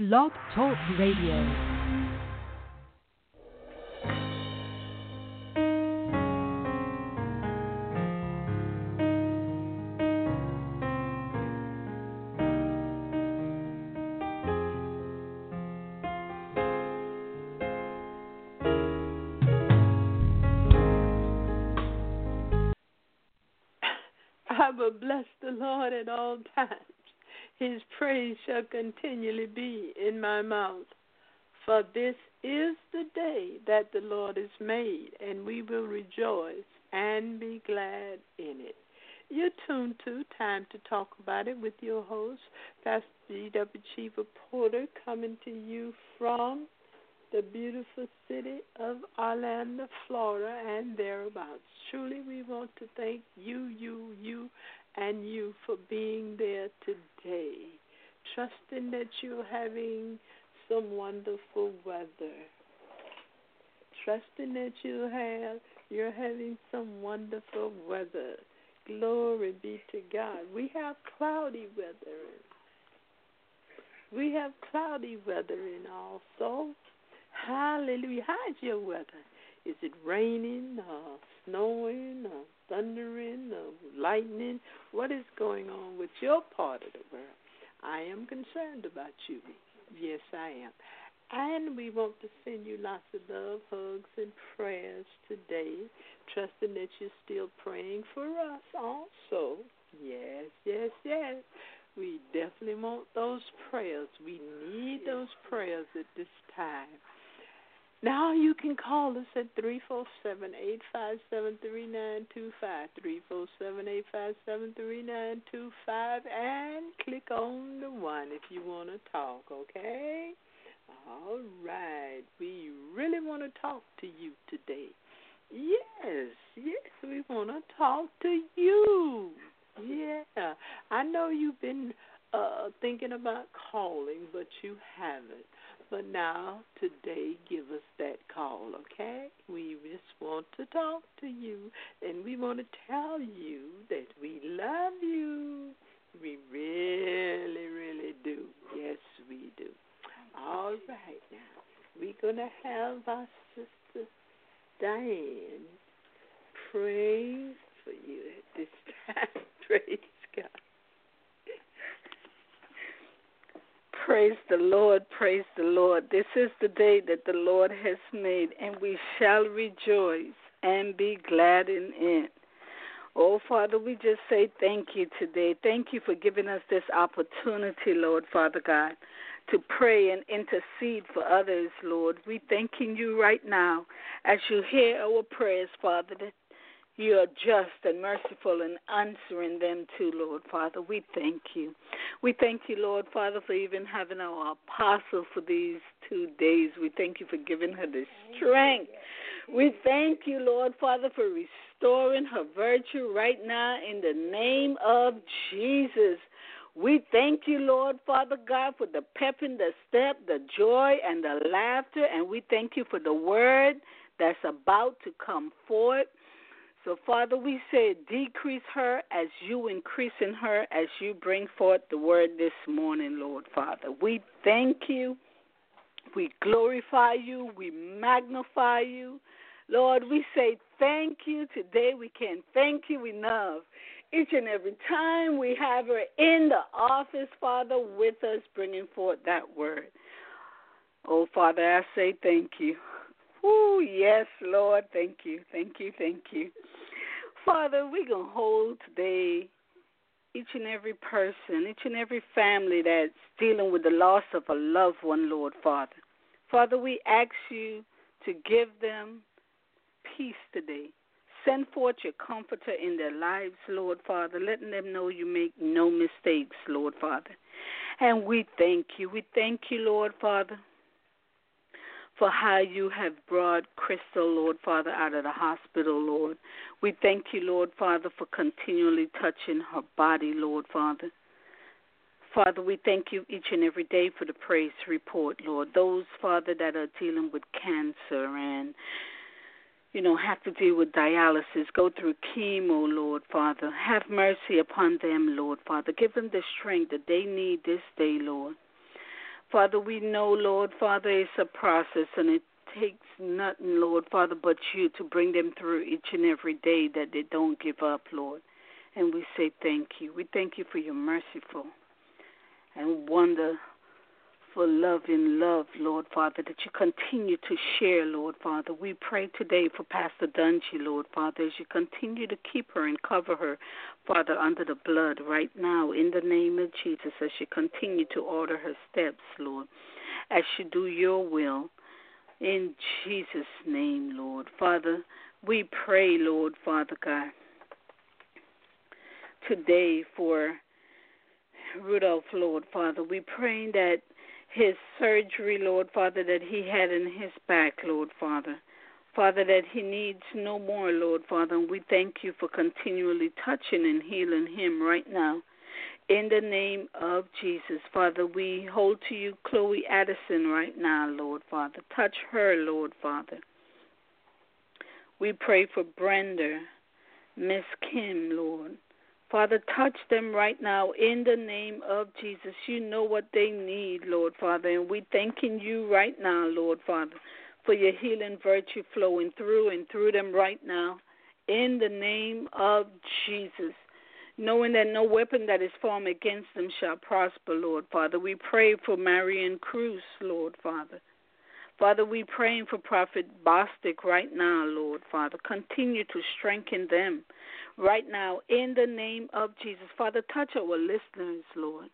Blog Talk Radio. I will bless the Lord at all times. His praise shall continually be in my mouth. For this is the day that the Lord has made, and we will rejoice and be glad in it. You're tuned to Time to Talk About It with your host, Pastor G.W. Cheever Porter, coming to you from the beautiful city of Orlando, Florida, and thereabouts. Truly, we want to thank you, and you for being there today, trusting that you're having some wonderful weather, trusting that you're having some wonderful weather. Glory be to God. We have cloudy weather. We have cloudy weather in also. Hallelujah. How's your weather? Is it raining, snowing, thundering, lightning? What is going on with your part of the world? I am concerned about you. Yes, I am. And we want to send you lots of love, hugs, and prayers today, trusting that you're still praying for us also. Yes. We definitely want those prayers. We need those prayers at this time. Now you can call us at 347-857-3925, 347-857-3925, and click on the 1 if you want to talk, okay? All right. We really want to talk to you today. Yes, we want to talk to you. Yeah. I know you've been thinking about calling, but you haven't. But now, today, give us that call, okay? We just want to talk to you, and we want to tell you that we love you. We really, really do. Yes, we do. All right, now, we're going to have our sister Diane pray for you at this time. Praise God. Praise the Lord, praise the Lord. This is the day that the Lord has made, and we shall rejoice and be glad in it. Oh, Father, we just say thank you today. Thank you for giving us this opportunity, Lord, Father God, to pray and intercede for others, Lord. We thanking you right now as you hear our prayers, Father, that you are just and merciful in answering them too, Lord, Father. We thank you. We thank you, Lord, Father, for even having our apostle for these 2 days. We thank you for giving her the strength. We thank you, Lord, Father, for restoring her virtue right now in the name of Jesus. We thank you, Lord, Father God, for the pep in the step, the joy and the laughter, and we thank you for the word that's about to come forth. So, Father, we say decrease her as you increase in her as you bring forth the word this morning, Lord, Father. We thank you. We glorify you. We magnify you. Lord, we say thank you today. We can't thank you enough. Each and every time we have her in the office, Father, with us bringing forth that word. Oh, Father, I say thank you. Oh, yes, Lord, thank you. Father, we're going to hold today each and every person, each and every family that's dealing with the loss of a loved one, Lord, Father. Father, we ask you to give them peace today. Send forth your comforter in their lives, Lord, Father, letting them know you make no mistakes, Lord, Father. And we thank you. We thank you, Lord, Father, for how you have brought Crystal, Lord, Father, out of the hospital, Lord. We thank you, Lord, Father, for continually touching her body, Lord, Father. Father, we thank you each and every day for the praise report, Lord. Those, Father, that are dealing with cancer and, have to deal with dialysis, go through chemo, Lord, Father. Have mercy upon them, Lord, Father. Give them the strength that they need this day, Lord. Father, we know, Lord, Father, it's a process, and it takes nothing, Lord, Father, but you to bring them through each and every day, that they don't give up, Lord. And we say thank you. We thank you for your merciful and wonderful loving love, Lord, Father, that you continue to share, Lord, Father. We pray today for Pastor Dungy, Lord, Father, as you continue to keep her and cover her, Father, under the blood right now, in the name of Jesus, as you continue to order her steps, Lord, as you do your will. In Jesus' name, Lord. Father, we pray, Lord, Father God, today for Rudolph, Lord, Father. We pray that his surgery, Lord, Father, that he had in his back, Lord, Father. Father, that he needs no more, Lord, Father. And we thank you for continually touching and healing him right now. In the name of Jesus, Father, we hold to you Chloe Addison right now, Lord, Father. Touch her, Lord, Father. We pray for Brenda, Miss Kim, Lord. Father, touch them right now in the name of Jesus. You know what they need, Lord, Father. And we thanking you right now, Lord, Father, for your healing virtue flowing through and through them right now in the name of Jesus. Knowing that no weapon that is formed against them shall prosper, Lord, Father. We pray for Marion Cruz, Lord, Father. Father, we praying for Prophet Bostic right now, Lord, Father. Continue to strengthen them right now in the name of Jesus. Father, touch our listeners, Lord.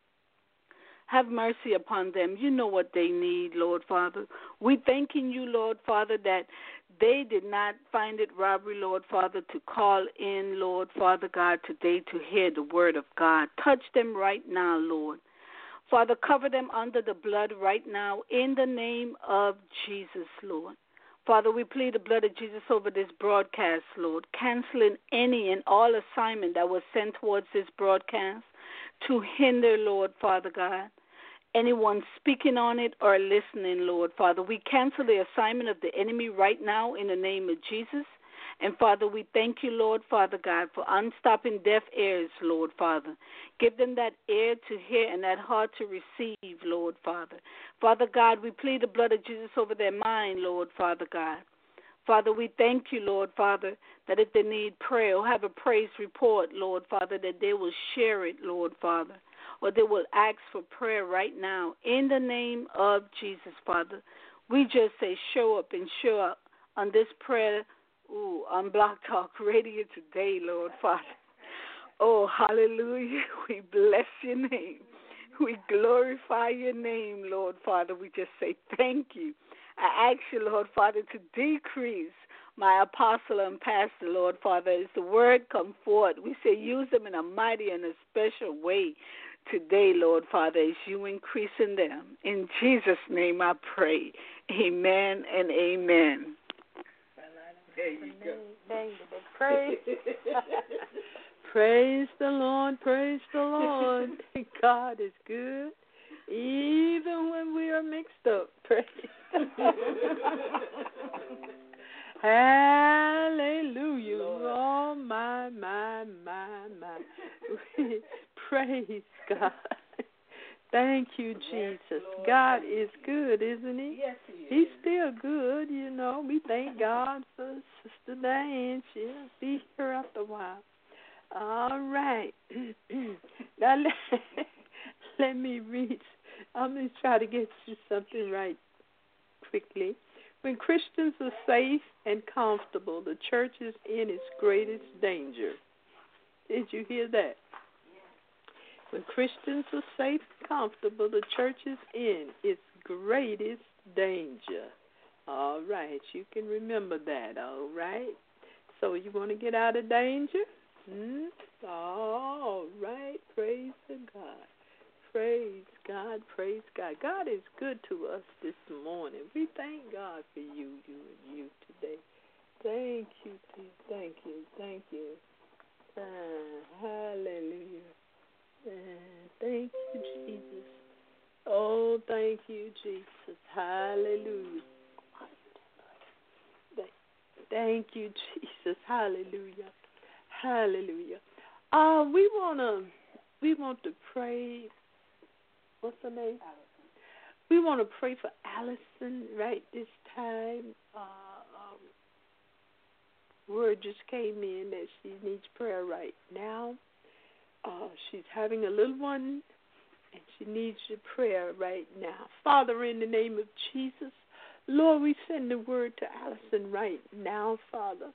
Have mercy upon them. You know what they need, Lord, Father. We thanking you, Lord, Father, that they did not find it robbery, Lord, Father, to call in, Lord, Father God, today to hear the word of God. Touch them right now, Lord. Father, cover them under the blood right now in the name of Jesus, Lord. Father, we plead the blood of Jesus over this broadcast, Lord, canceling any and all assignment that was sent towards this broadcast to hinder, Lord, Father God, anyone speaking on it or listening, Lord, Father. We cancel the assignment of the enemy right now in the name of Jesus. And, Father, we thank you, Lord, Father God, for unstopping deaf ears, Lord, Father. Give them that ear to hear and that heart to receive, Lord, Father. Father God, we plead the blood of Jesus over their mind, Lord, Father God. Father, we thank you, Lord, Father, that if they need prayer or have a praise report, Lord, Father, that they will share it, Lord, Father, or they will ask for prayer right now. In the name of Jesus, Father, we just say show up and show up on this prayer on Blog Talk Radio today, Lord, Father. Oh, hallelujah. We bless your name. We glorify your name, Lord, Father. We just say thank you. I ask you, Lord, Father, to decrease my apostle and pastor, Lord, Father, as the word come forth. We say use them in a mighty and a special way today, Lord, Father, as you increase in them. In Jesus' name I pray. Amen and amen. There you go. Praise. Praise the Lord, praise the Lord. God is good, even when we are mixed up. Praise. Hallelujah. Oh, my. Praise God. Thank you, Jesus. God is good, isn't he? Yes, he is. He's still good, you know. We thank God for Sister Diane. She'll be here after a while. All right. Now, let me read. I'm going to try to get you something right quickly. When Christians are safe and comfortable, the church is in its greatest danger. Did you hear that? When Christians are safe and comfortable, the church is in its greatest danger. All right, you can remember that, all right? So you want to get out of danger? All right, praise to God. Praise God, praise God. God is good to us this morning. We thank God for you and you today. Thank you, thank you. Hallelujah. Thank you, Jesus. Oh, thank you, Jesus. Hallelujah. Thank you, Jesus. Hallelujah. Hallelujah. We want to pray. What's her name? We want to pray for Allison right this time. Word just came in that she needs prayer right now. She's having a little one, and she needs your prayer right now. Father, in the name of Jesus, Lord, we send the word to Allison right now, Father.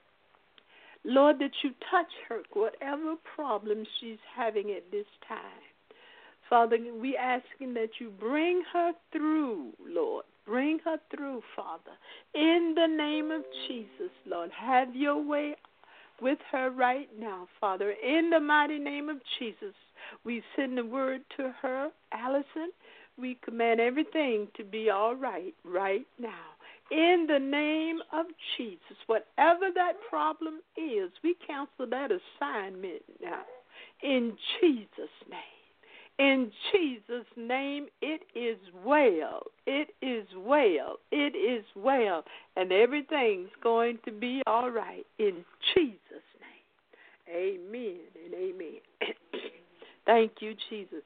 Lord, that you touch her, whatever problem she's having at this time. Father, we asking that you bring her through, Lord. Bring her through, Father. In the name of Jesus, Lord, have your way with her right now, Father. In the mighty name of Jesus, we send the word to her, Allison. We command everything to be all right now. In the name of Jesus, whatever that problem is, we cancel that assignment now. In Jesus' name. In Jesus' name, it is well. It is well. It is well. And everything's going to be all right. In Jesus' name. Amen and amen. Thank you, Jesus.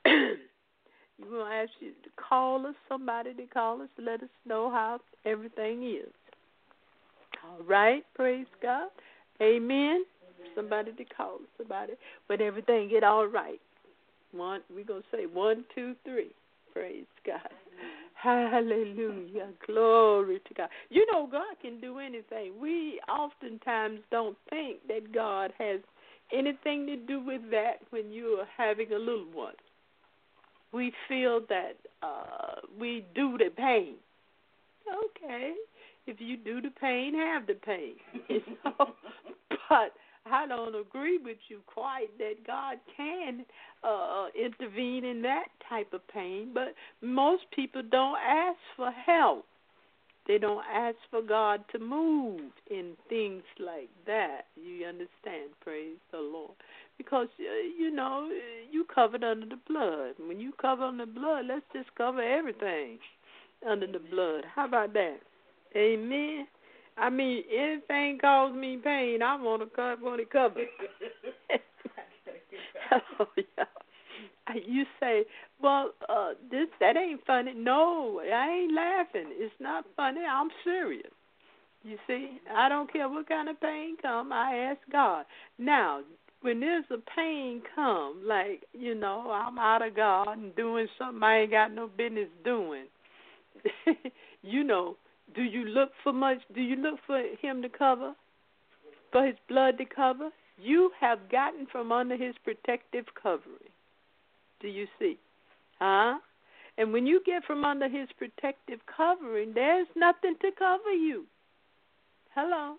We're going to ask you to call us, somebody to call us, to let us know how everything is. All right, praise God. Amen. Somebody to call us about it. When everything get all right. We're going to say 1, 2, 3. Praise God. Hallelujah. Glory to God. You know, God can do anything. We oftentimes don't think that God has anything to do with that when you are having a little one. We feel that we do the pain. Okay. If you do the pain, have the pain. You know? But I don't agree with you quite that God can intervene in that type of pain. But most people don't ask for help. They don't ask for God to move in things like that. You understand? Praise the Lord. Because, you know, you covered under the blood. When you cover under the blood, let's just cover everything under the blood. How about that? Amen. I mean, anything causes me pain, I want it covered. Oh, yeah. You say, well, that ain't funny. No, I ain't laughing. It's not funny. I'm serious. You see, I don't care what kind of pain come. I ask God. Now, when there's a pain come, like, you know, I'm out of God and doing something I ain't got no business doing, you know, do you look for him to cover, for his blood to cover? You have gotten from under his protective covering. Do you see? Huh? And when you get from under his protective covering, there's nothing to cover you. Hello?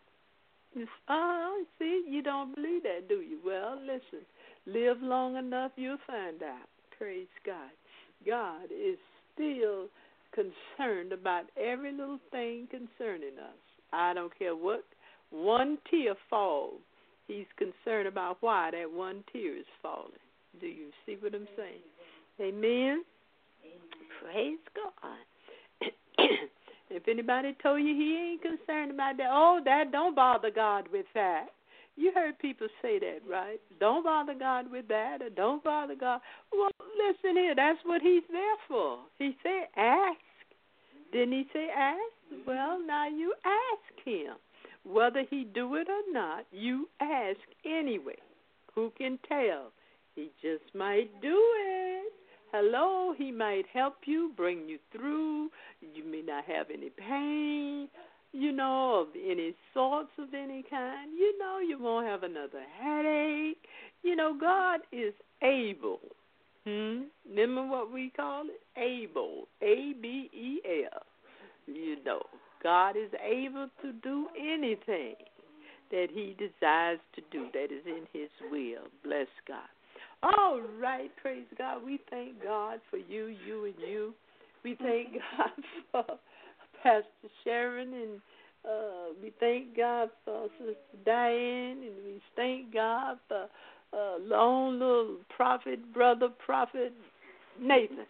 See, you don't believe that, do you? Well, listen, live long enough, you'll find out. Praise God. God is still concerned about every little thing concerning us. I don't care what one tear falls. He's concerned about why that one tear is falling. Do you see what I'm saying? Amen? Praise God. If anybody told you he ain't concerned about that, that don't bother God with that. You heard people say that, right? Don't bother God with that, or don't bother God. Well, listen here, that's what he's there for. He said ask. Didn't he say ask? Well, now you ask him. Whether he do it or not, you ask anyway. Who can tell? He just might do it. Hello, he might help you, bring you through. You may not have any pain, you know, of any sorts of any kind. You know, you won't have another headache. You know, God is able. Remember what we call it? Able. A-B-E-L. You know, God is able to do anything that he desires to do that is in his will. Bless God. All right, praise God. We thank God for you and you. We thank God for Pastor Sharon, and we thank God for Sister Diane, and we thank God for long little brother prophet Nathan.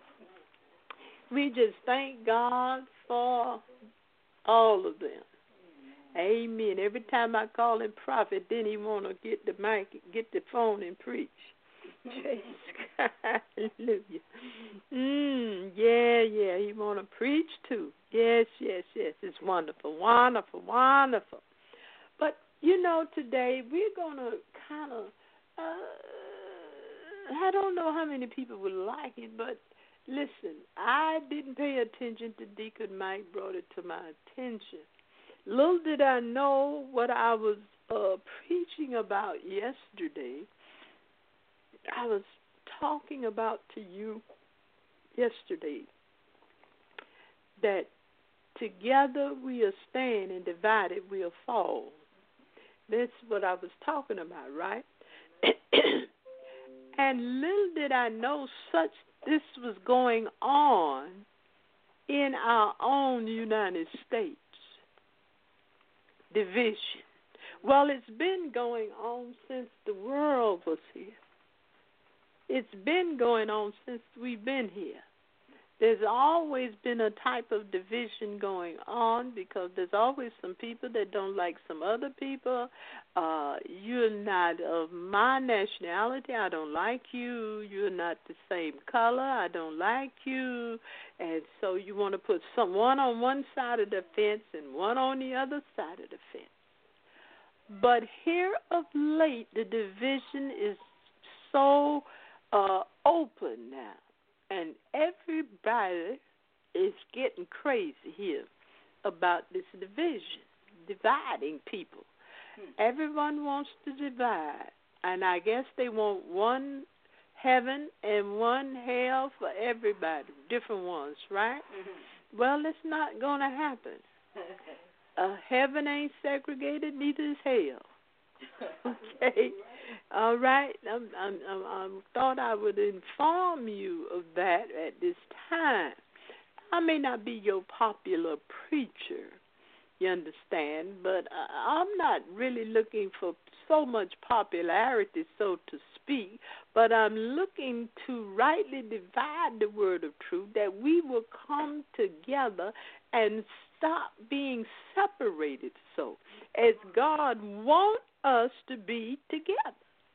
We just thank God for all of them. Amen. Every time I call him prophet, then he want to get the mic, get the phone and preach. Praise God. Hallelujah. yeah. He want to preach too. Yes, yes, yes. It's wonderful, wonderful, wonderful. But, today we're going to kind of, I don't know how many people would like it, but listen, I didn't pay attention to Deacon Mike brought it to my attention. Little did I know what I was preaching about yesterday. I was talking about to you yesterday that together we'll stand and divided we'll fall. That's what I was talking about, right? And little did I know this was going on in our own United States. Division. Well, it's been going on since the world was here. It's been going on since we've been here. There's always been a type of division going on because there's always some people that don't like some other people. You're not of my nationality. I don't like you. You're not the same color. I don't like you. And so you want to put one on one side of the fence and one on the other side of the fence. But here of late, the division is so open now. And everybody is getting crazy here about this division, dividing people. Everyone wants to divide. And I guess they want one heaven and one hell for everybody, different ones, right? Mm-hmm. Well, it's not going to happen. Heaven ain't segregated, neither is hell. Okay? All right, I thought I would inform you of that at this time. I may not be your popular preacher, you understand, but I'm not really looking for so much popularity, so to speak, but I'm looking to rightly divide the word of truth, that we will come together and stop being separated so, as God wants us to be together.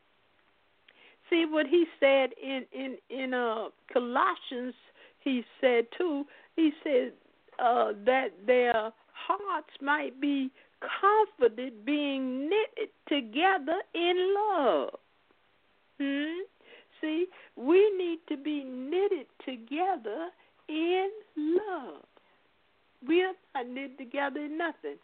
See what he said in Colossians, he said too, he said that their hearts might be comforted, being knitted together in love. See, we need to be knitted together in love. We are not knit together in nothing.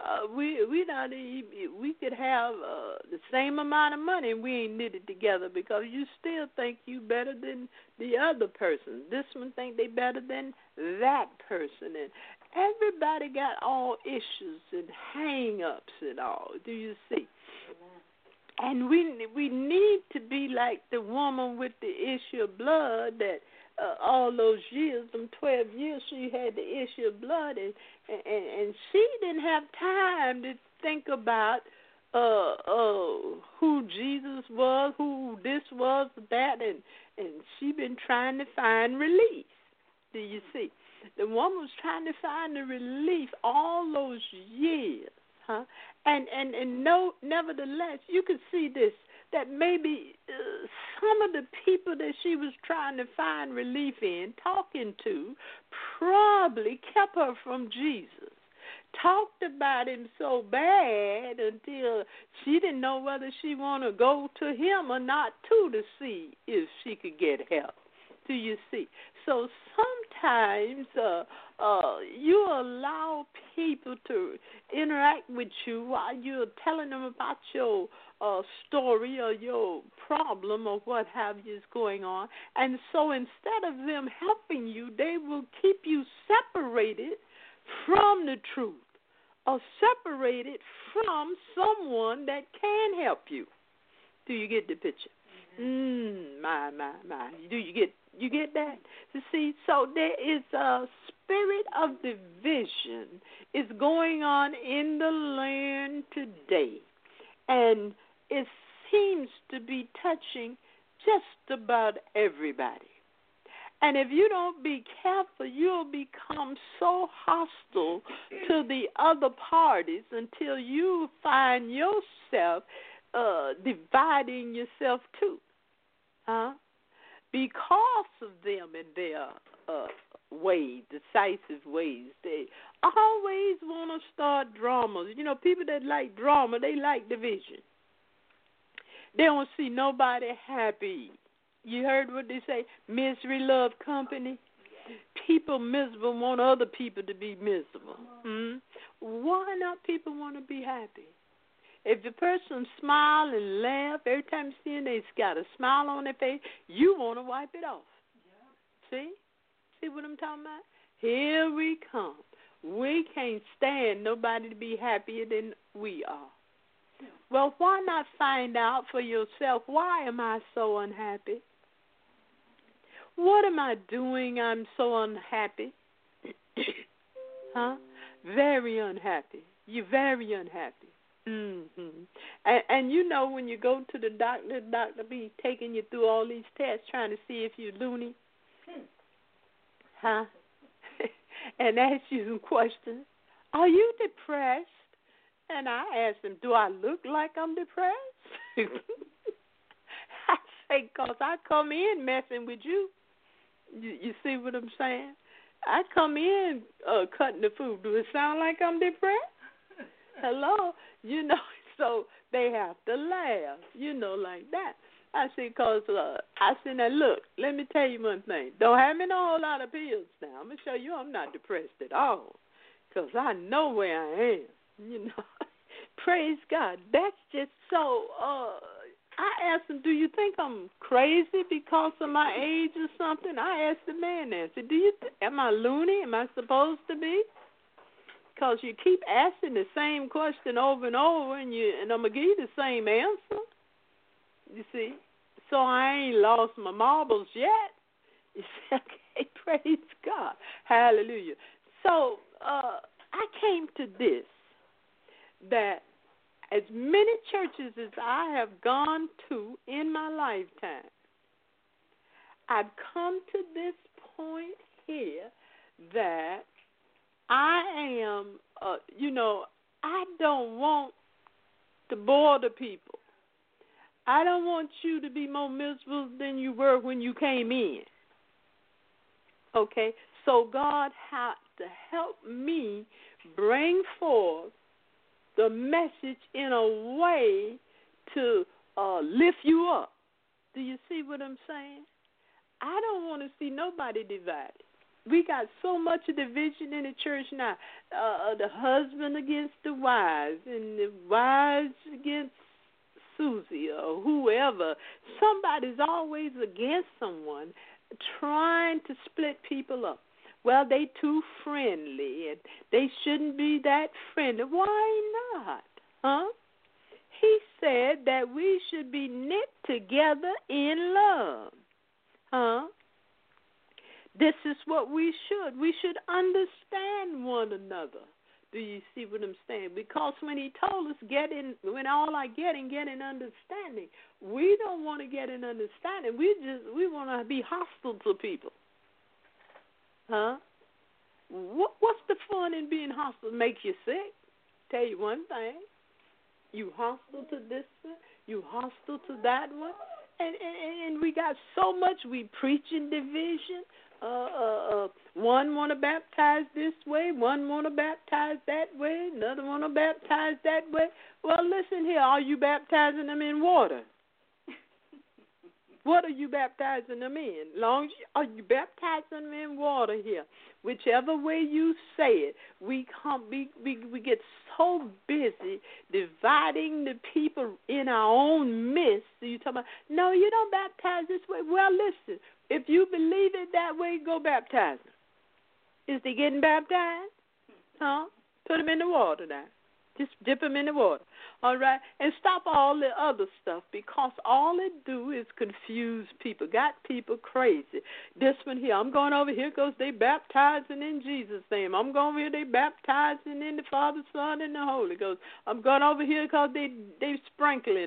We could have the same amount of money and we ain't knitted together because you still think you better than the other person. This one think they better than that person. And everybody got all issues and hang-ups and all. Do you see? And we need to be like the woman with the issue of blood that all those years, them 12 years, she had the issue of blood, and she didn't have time to think about who Jesus was, who this was, that, and she been trying to find relief. Do you see? The woman was trying to find the relief all those years, huh? And no, nevertheless, you could see this, that maybe some of the people that she was trying to find relief in, talking to, probably kept her from Jesus. Talked about him so bad until she didn't know whether she want to go to him or not to see if she could get help. Do you see? So sometimes you allow people to interact with you while you're telling them about your story or your problem or what have you is going on. And so instead of them helping you, they will keep you separated from the truth or separated from someone that can help you. Do you get the picture? My. Do you get that? You see, so there is a spirit of division is going on in the land today. And it seems to be touching just about everybody. And if you don't be careful, you'll become so hostile to the other parties until you find yourself dividing yourself too. Because of them and their way, decisive ways. They always want to start dramas. You know, people that like drama, they like division. They don't see nobody happy. You heard what they say, misery love company? People miserable want other people to be miserable. Why not people want to be happy? If the person smile and laugh, every time you see them, they got a smile on their face, you want to wipe it off. See? See what I'm talking about? Here we come. We can't stand nobody to be happier than we are. Well, why not find out for yourself, why am I so unhappy? What am I doing? I'm so unhappy. Huh? Very unhappy. You're very unhappy. And you know when you go to the doctor be taking you through all these tests trying to see if you're loony. Huh? And ask you some questions. Are you depressed? And I ask them, do I look like I'm depressed? I say, because I come in messing with you. You see what I'm saying? I come in cutting the food. Do it sound like I'm depressed? Hello? You know, so they have to laugh, you know, like that. I see, because I said, now, look, let me tell you one thing. Don't have me no whole lot of pills now. I'm going to show you I'm not depressed at all, because I know where I am, you know. Praise God. That's just so, I asked him, do you think I'm crazy because of my age or something? I asked the man that. I said, am I loony? Am I supposed to be? Because you keep asking the same question over and over, and I'm going to give you the same answer. You see? So I ain't lost my marbles yet. You see? Okay, praise God. Hallelujah. So I came to this, that as many churches as I have gone to in my lifetime, I've come to this point here that I am, I don't want to bore the people. I don't want you to be more miserable than you were when you came in. Okay? So God had to help me bring forth the message in a way to lift you up. Do you see what I'm saying? I don't want to see nobody divided. We got so much division in the church now. The husband against the wives, and the wives against Susie or whoever. Somebody's always against someone, trying to split people up. Well, they too friendly, and they shouldn't be that friendly. Why not? Huh? He said that we should be knit together in love. Huh? This is what we should. We should understand one another. Do you see what I'm saying? Because when he told us when all I get in understanding, we don't want to get in understanding. We want to be hostile to people. Huh? What's the fun in being hostile? Make you sick. Tell you one thing. You hostile to this one. You hostile to that one. And we got so much. We preaching division. One want to baptize this way, one want to baptize that way, another want to baptize that way. Well, listen here, are you baptizing them in water? What are you baptizing them in? Are you baptizing them in water here? Whichever way you say it, we get so busy dividing the people in our own midst. So you talk about, no, you don't baptize this way. Well, listen, if you believe it that way, go baptize them. Is they getting baptized? Huh? Put them in the water now. Just dip them in the water. All right? And stop all the other stuff, because all it do is confuse people. Got people crazy. This one here, I'm going over here because they baptizing in Jesus' name. I'm going over here, they baptizing in the Father, Son, and the Holy Ghost. I'm going over here because they sprinkling.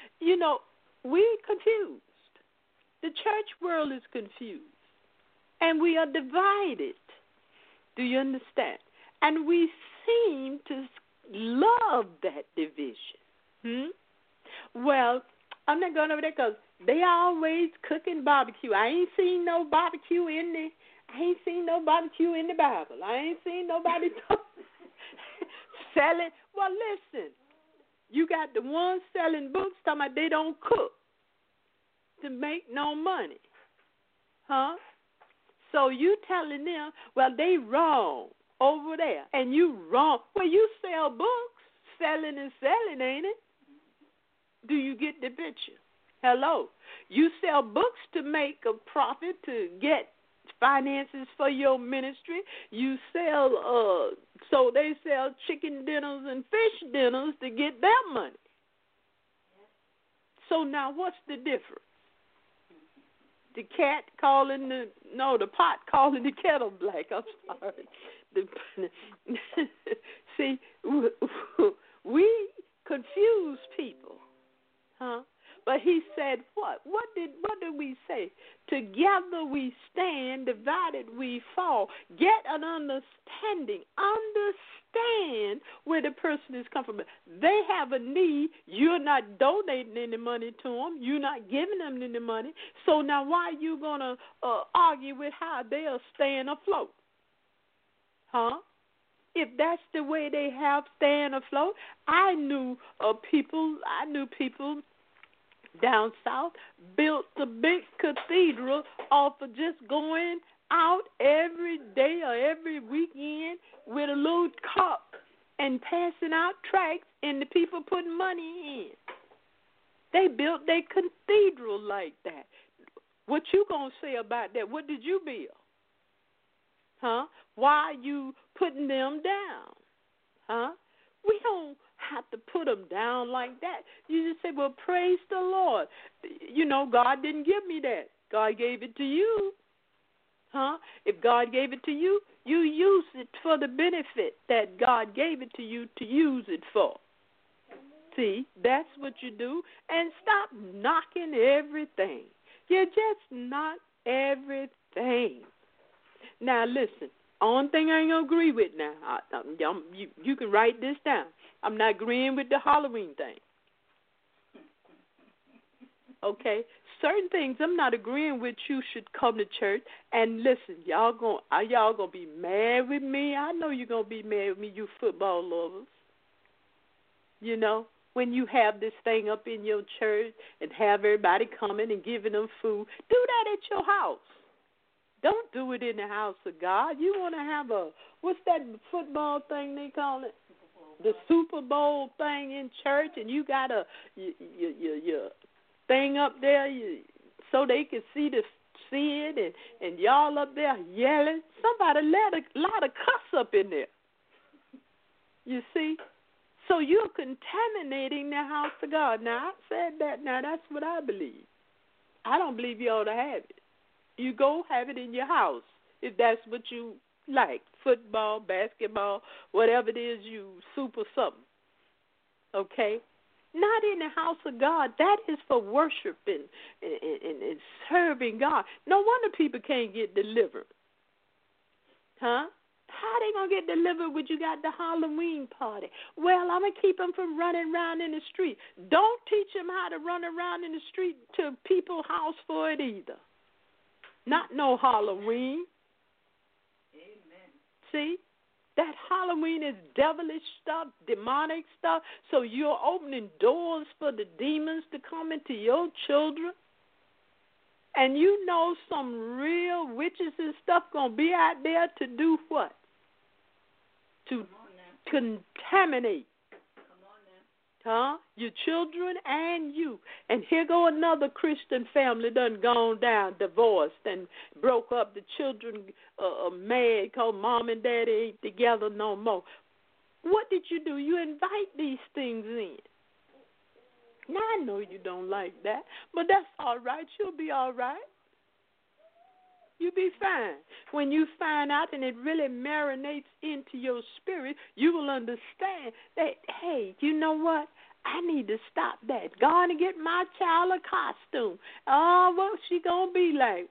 We confused. The church world is confused. And we are divided. Do you understand? And we seem to love that division. Well, I'm not going over there because they always cooking barbecue. I ain't seen no barbecue in there. I ain't seen no barbecue in the Bible. I ain't seen nobody selling. Well, listen, you got the ones selling books talking about they don't cook to make no money. Huh? So you telling them, well, they wrong over there, and you wrong. Well, you sell books, selling and selling, ain't it? Do you get the picture? Hello. You sell books to make a profit, to get finances for your ministry. You sell, so they sell chicken dinners and fish dinners to get their money. So now what's the difference? The pot calling the kettle black. I'm sorry. See, we confuse people, huh? But he said what? What did we say? Together we stand, divided we fall. Get an understanding. Understand where the person is coming from. They have a need. You're not donating any money to them. You're not giving them any money. So now why are you going to argue with how they're staying afloat? Huh? If that's the way they have staying afloat, I knew people down south built the big cathedral off of just going out every day or every weekend with a little cup and passing out tracts and the people putting money in. They built their cathedral like that. What you gonna say about that? What did you build? Huh? Why are you putting them down? Huh? We don't have to put them down like that. You just say, well, praise the Lord. You know, God didn't give me that. God gave it to you. Huh? If God gave it to you, you use it for the benefit that God gave it to you to use it for. See, that's what you do. And stop knocking everything. You just knock everything. Now, listen. Only thing I ain't going to agree with now, you can write this down. I'm not agreeing with the Halloween thing. Okay? Certain things I'm not agreeing with. You should come to church and listen. Y'all gonna be mad with me. I know you're going to be mad with me, you football lovers. You know, when you have this thing up in your church and have everybody coming and giving them food, do that at your house. Don't do it in the house of God. You want to have what's that football thing they call it? The Super Bowl thing in church, and you got your thing up there so they can see it, and y'all up there yelling. Somebody let a lot of cuss up in there. You see? So you're contaminating the house of God. Now, I said that. Now, that's what I believe. I don't believe you ought to have it. You go have it in your house if that's what you like. Football, basketball, whatever it is, you super something. Okay? Not in the house of God. That is for worshiping and serving God. No wonder people can't get delivered. Huh? How they going to get delivered when you got the Halloween party? Well, I'm going to keep them from running around in the street. Don't teach them how to run around in the street to people's house for it either. Not no Halloween. Amen. See? That Halloween is devilish stuff, demonic stuff. So you're opening doors for the demons to come into your children. And you know some real witches and stuff going to be out there to do what? To contaminate. Huh? Your children and you. And here go another Christian family done gone down, divorced and broke up. The children are mad because mom and daddy ain't together no more. What did you do? You invite these things in. Now, I know you don't like that, but that's all right. You'll be all right. You'll be fine. When you find out and it really marinates into your spirit, you will understand that, hey, you know what? I need to stop that. Go on and get my child a costume. Oh, what's she going to be like?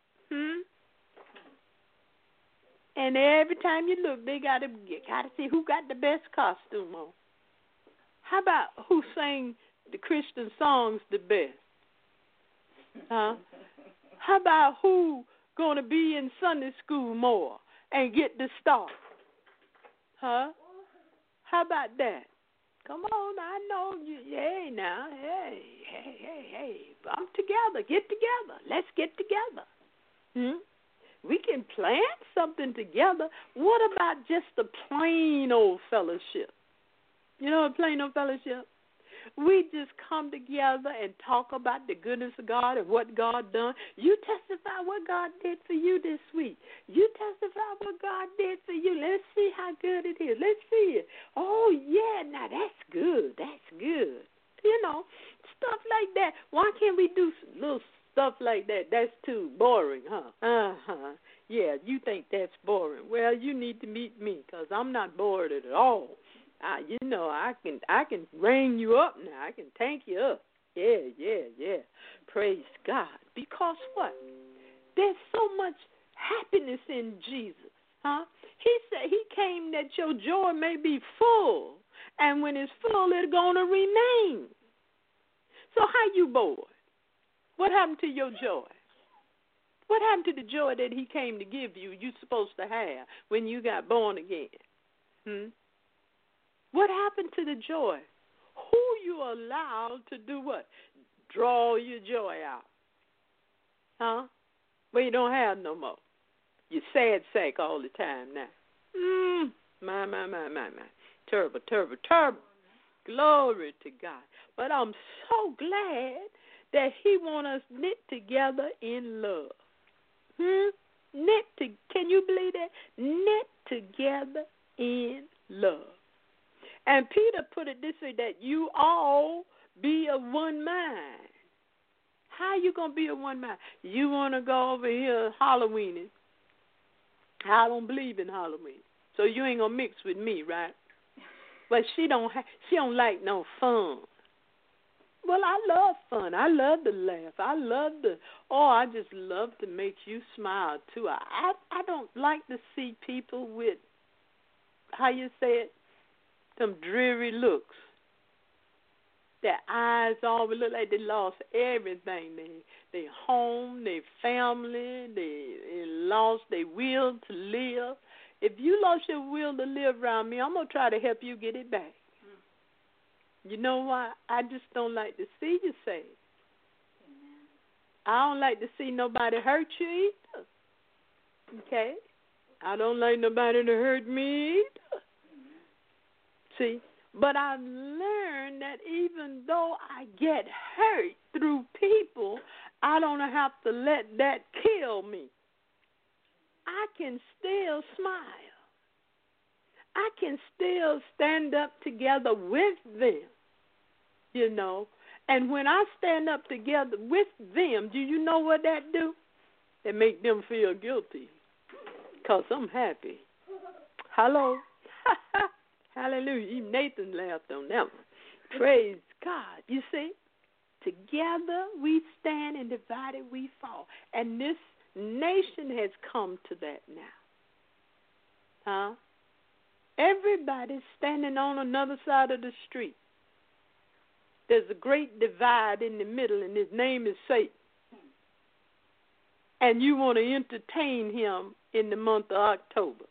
And every time you look, they got to see who got the best costume on. How about who sang the Christian songs the best? Huh? How about who going to be in Sunday school more and get the start? Huh? How about that? Come on, I know you. Hey, now. Hey. I'm together. Get together. Let's get together. We can plan something together. What about just a plain old fellowship? You know, a plain old fellowship? We just come together and talk about the goodness of God and what God done. You testify what God did for you this week. You testify what God did for you. Let's see how good it is. Let's see it. Oh, yeah, now that's good. That's good. You know, stuff like that. Why can't we do little stuff like that? That's too boring, huh? Yeah, you think that's boring. Well, you need to meet me because I'm not bored at all. You know, I can ring you up now. I can tank you up. Yeah. Praise God. Because what? There's so much happiness in Jesus. Huh? He said he came that your joy may be full. And when it's full, it's going to remain. So how you bored? What happened to your joy? What happened to the joy that he came to give you, you're supposed to have when you got born again? What happened to the joy? Who you allowed to do what? Draw your joy out. Huh? Well, you don't have no more. You're sad sack all the time now. My. Terrible. Glory to God. But I'm so glad that he wants us knit together in love. Can you believe that? Knit together in love. And Peter put it this way, that you all be of one mind. How you going to be of one mind? You want to go over here Halloweening. I don't believe in Halloween. So you ain't going to mix with me, right? But she don't like no fun. Well, I love fun. I love to laugh. I just love to make you smile, too. I don't like to see people with, how you say it, them dreary looks. Their eyes always look like they lost everything. They home, their family, they lost their will to live. If you lost your will to live around me, I'm going to try to help you get it back. You know why? I just don't like to see you saved. I don't like to see nobody hurt you either. Okay? I don't like nobody to hurt me either. See? But I've learned that even though I get hurt through people, I don't have to let that kill me. I can still smile. I can still stand up together with them, you know. And when I stand up together with them, do you know what that do? It make them feel guilty because I'm happy. Hello. Hallelujah. Even Nathan laughed on that one. Praise God. You see, together we stand and divided we fall. And this nation has come to that now. Huh? Everybody's standing on another side of the street. There's a great divide in the middle, and his name is Satan. And you want to entertain him in the month of October.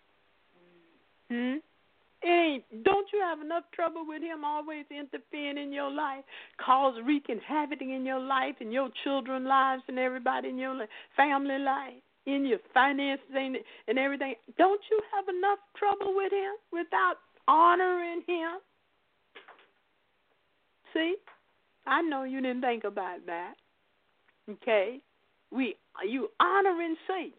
Don't you have enough trouble with him always interfering in your life, wreaking havoc in your life, in your children's lives, and everybody in your family life, in your finances and everything? Don't you have enough trouble with him without honoring him? See, I know you didn't think about that. Okay, you honoring Satan.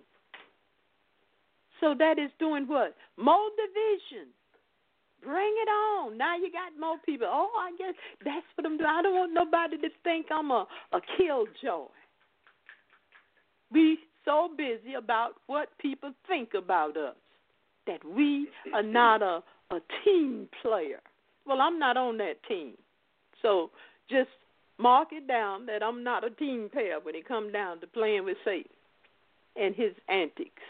So that is doing what? More division. Bring it on. Now you got more people. Oh, I guess that's what I'm doing. I don't want nobody to think I'm a killjoy. We so busy about what people think about us that we are not a team player. Well, I'm not on that team. So just mark it down that I'm not a team player when it comes down to playing with Satan and his antics.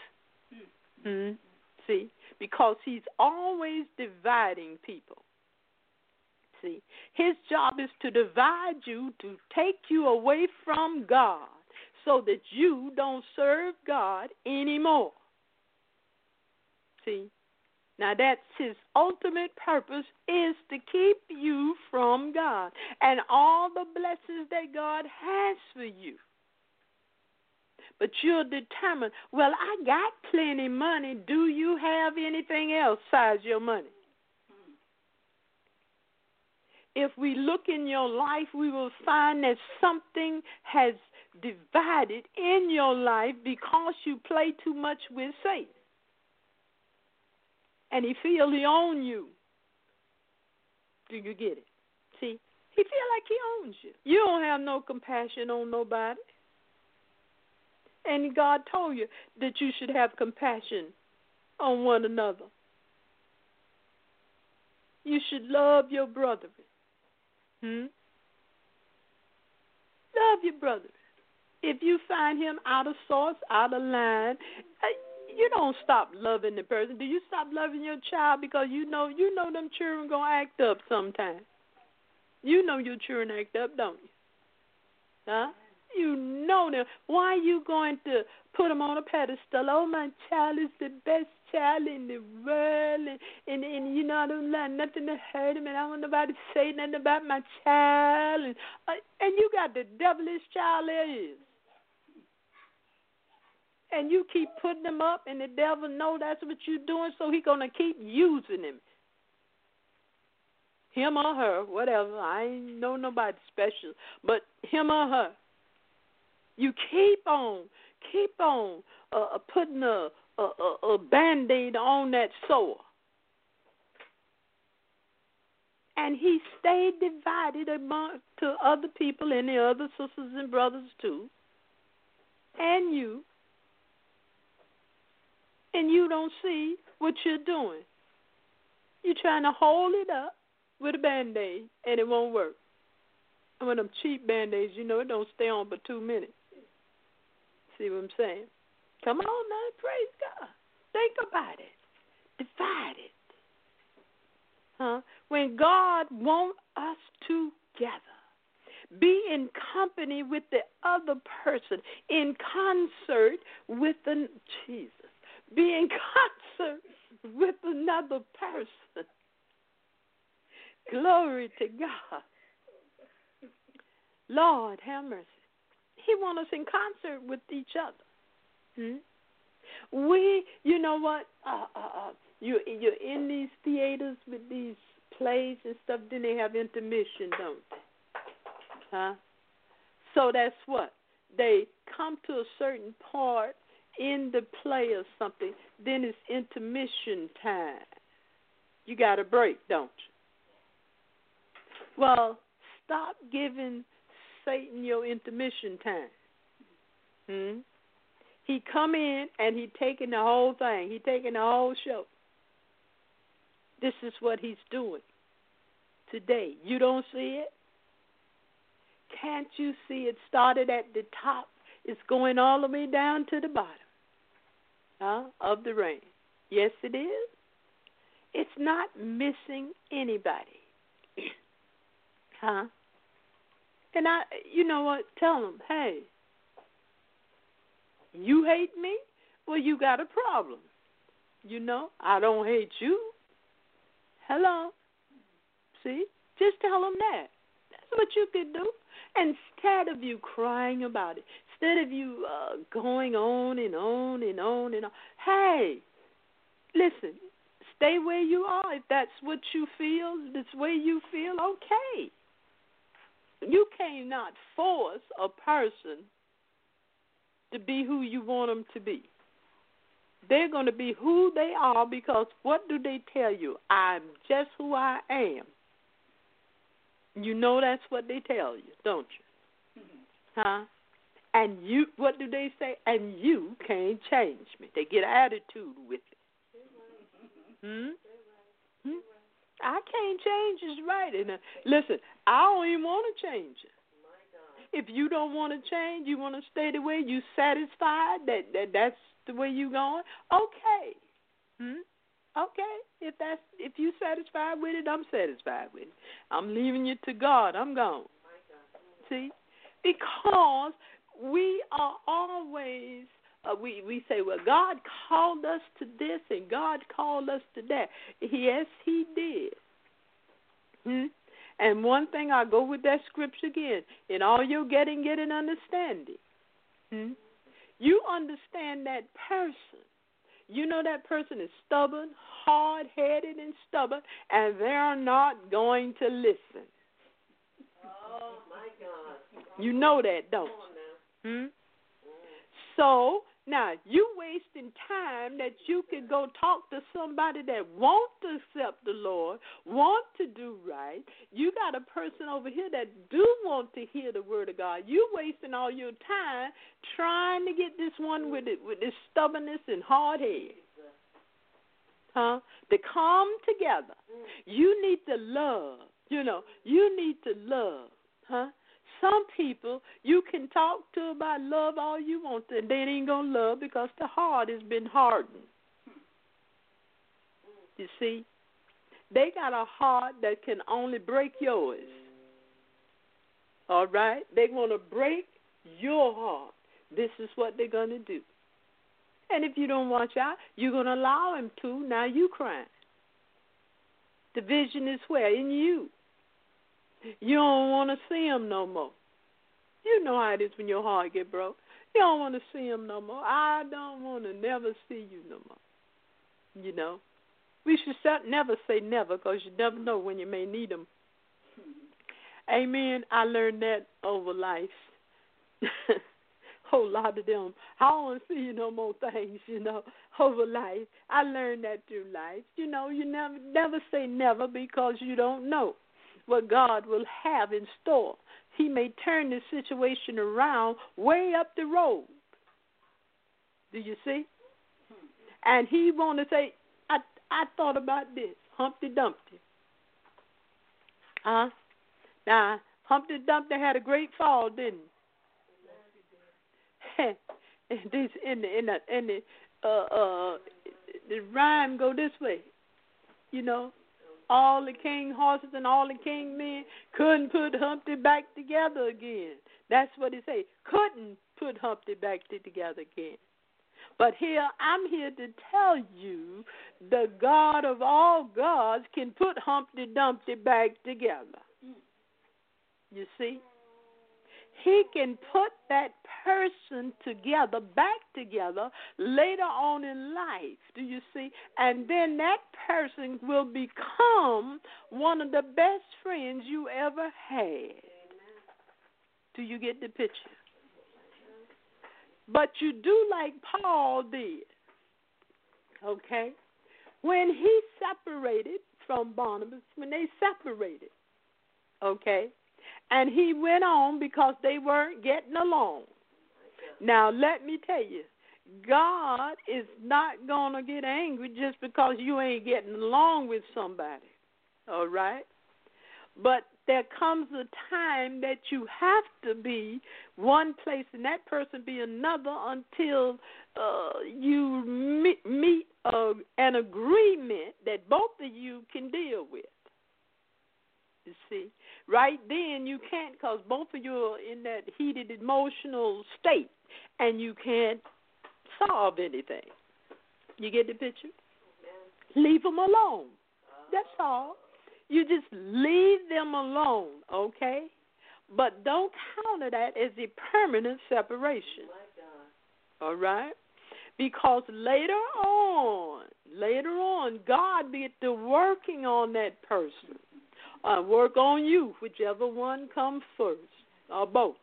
See? Because he's always dividing people. See, his job is to divide you, to take you away from God so that you don't serve God anymore. See? Now that's his ultimate purpose, is to keep you from God and all the blessings that God has for you. But you're determined, well, I got plenty money. Do you have anything else besides your money? If we look in your life, we will find that something has divided in your life because you play too much with Satan. And he feel he owns you. Do you get it? See, he feel like he owns you. You don't have no compassion on nobody. And God told you that you should have compassion on one another. You should love your brethren. Love your brother. If you find him out of sorts, out of line, you don't stop loving the person. Do you stop loving your child because you know them children gonna act up sometime? You know your children act up, don't you? Huh? You know them. Why are you going to put them on a pedestal? Oh, my child is the best child in the world, and you know, I don't allow nothing to hurt him, and I don't want nobody to say nothing about my child, and you got the devilish child there is. And you keep putting them up, and the devil know that's what you're doing, so he's going to keep using him. Him or her, whatever. I ain't know nobody special, but him or her. You keep on putting a Band-Aid on that sore. And he stayed divided among to other people and the other sisters and brothers too. And you. And you don't see what you're doing. You're trying to hold it up with a Band-Aid, and it won't work. And one of them cheap Band-Aids, you know, it don't stay on but 2 minutes. See what I'm saying? Come on now, praise God. Think about it. Divided. Huh? When God wants us together, be in company with the other person, in concert with the Jesus. Be in concert with another person. Glory to God. Lord, have mercy. He wants us in concert with each other. We, you know what? You're in these theaters with these plays and stuff. Then they have intermission, don't they? Huh? So that's what they come to a certain part in the play or something. Then it's intermission time. You got a break, don't you? Well, stop giving Satan your intermission time. He come in and he taking the whole thing. He taking the whole show. This is what he's doing today. You don't see it? Can't you see it started at the top? It's going all the way down to the bottom of the rain. Yes, it is. It's not missing anybody. And you know what? Tell them, hey, you hate me? Well, you got a problem. You know, I don't hate you. Hello. See? Just tell them that. That's what you can do. Instead of you crying about it, instead of you going on and on and on and on, hey, listen, stay where you are. If that's what you feel, this way you feel, okay. You cannot force a person to be who you want them to be. They're going to be who they are because what do they tell you? I'm just who I am. You know that's what they tell you, don't you? Huh? And you, what do they say? And you can't change me. They get attitude with it. I can't change is right. And listen, I don't even want to change it. If you don't want to change, you want to stay the way you satisfied, that's the way you going, okay. Okay. If you satisfied with it, I'm satisfied with it. I'm leaving you to God. I'm gone. See? Because we are always, we say, well, God called us to this and God called us to that. Yes, he did. And one thing, I'll go with that scripture again. In all your getting, get an understanding. You understand that person. You know that person is stubborn, hard-headed, and stubborn, and they're not going to listen. Oh, my God. You know that, don't you? So, now, you wasting time that you could go talk to somebody that won't accept the Lord, want to do right. You got a person over here that do want to hear the word of God. You wasting all your time trying to get this one with this stubbornness and hard head. To come together. You need to love. You need to love. Some people you can talk to about love all you want to, and they ain't going to love because the heart has been hardened. You see? They got a heart that can only break yours. All right? They want to break your heart. This is what they're going to do. And if you don't watch out, you're going to allow them to. Now you crying. Division is where? In you. You don't want to see them no more. You know how it is when your heart get broke. You don't want to see them no more. I don't want to never see you no more. We should never say never, because you never know when you may need them. Amen. I learned that over life. Whole lot of them. I don't want to see you no more things, over life. I learned that through life. You never say never, because you don't know what God will have in store. He may turn the situation around way up the road. Do you see? And he want to say, I thought about this, Humpty Dumpty. Now, Humpty Dumpty had a great fall, didn't he? The rhyme go this way, all the king horses and all the king men couldn't put Humpty back together again. That's what he say. Couldn't put Humpty back together again. But I'm here to tell you, the God of all gods can put Humpty Dumpty back together. You see? He can put that person together, back together, later on in life, do you see? And then that person will become one of the best friends you ever had. Do you get the picture? But you do like Paul did, okay? When he separated from Barnabas, when they separated, okay? And he went on because they weren't getting along. Now, let me tell you, God is not going to get angry just because you ain't getting along with somebody, all right? But there comes a time that you have to be one place and that person be another until you meet an agreement that both of you can deal with. You see, right then you can't, because both of you are in that heated emotional state and you can't solve anything. You get the picture? Leave them alone. That's all. You just leave them alone, okay? But don't counter that as a permanent separation. All right? Because later on, God be to working on that person. Work on you, whichever one comes first, or both.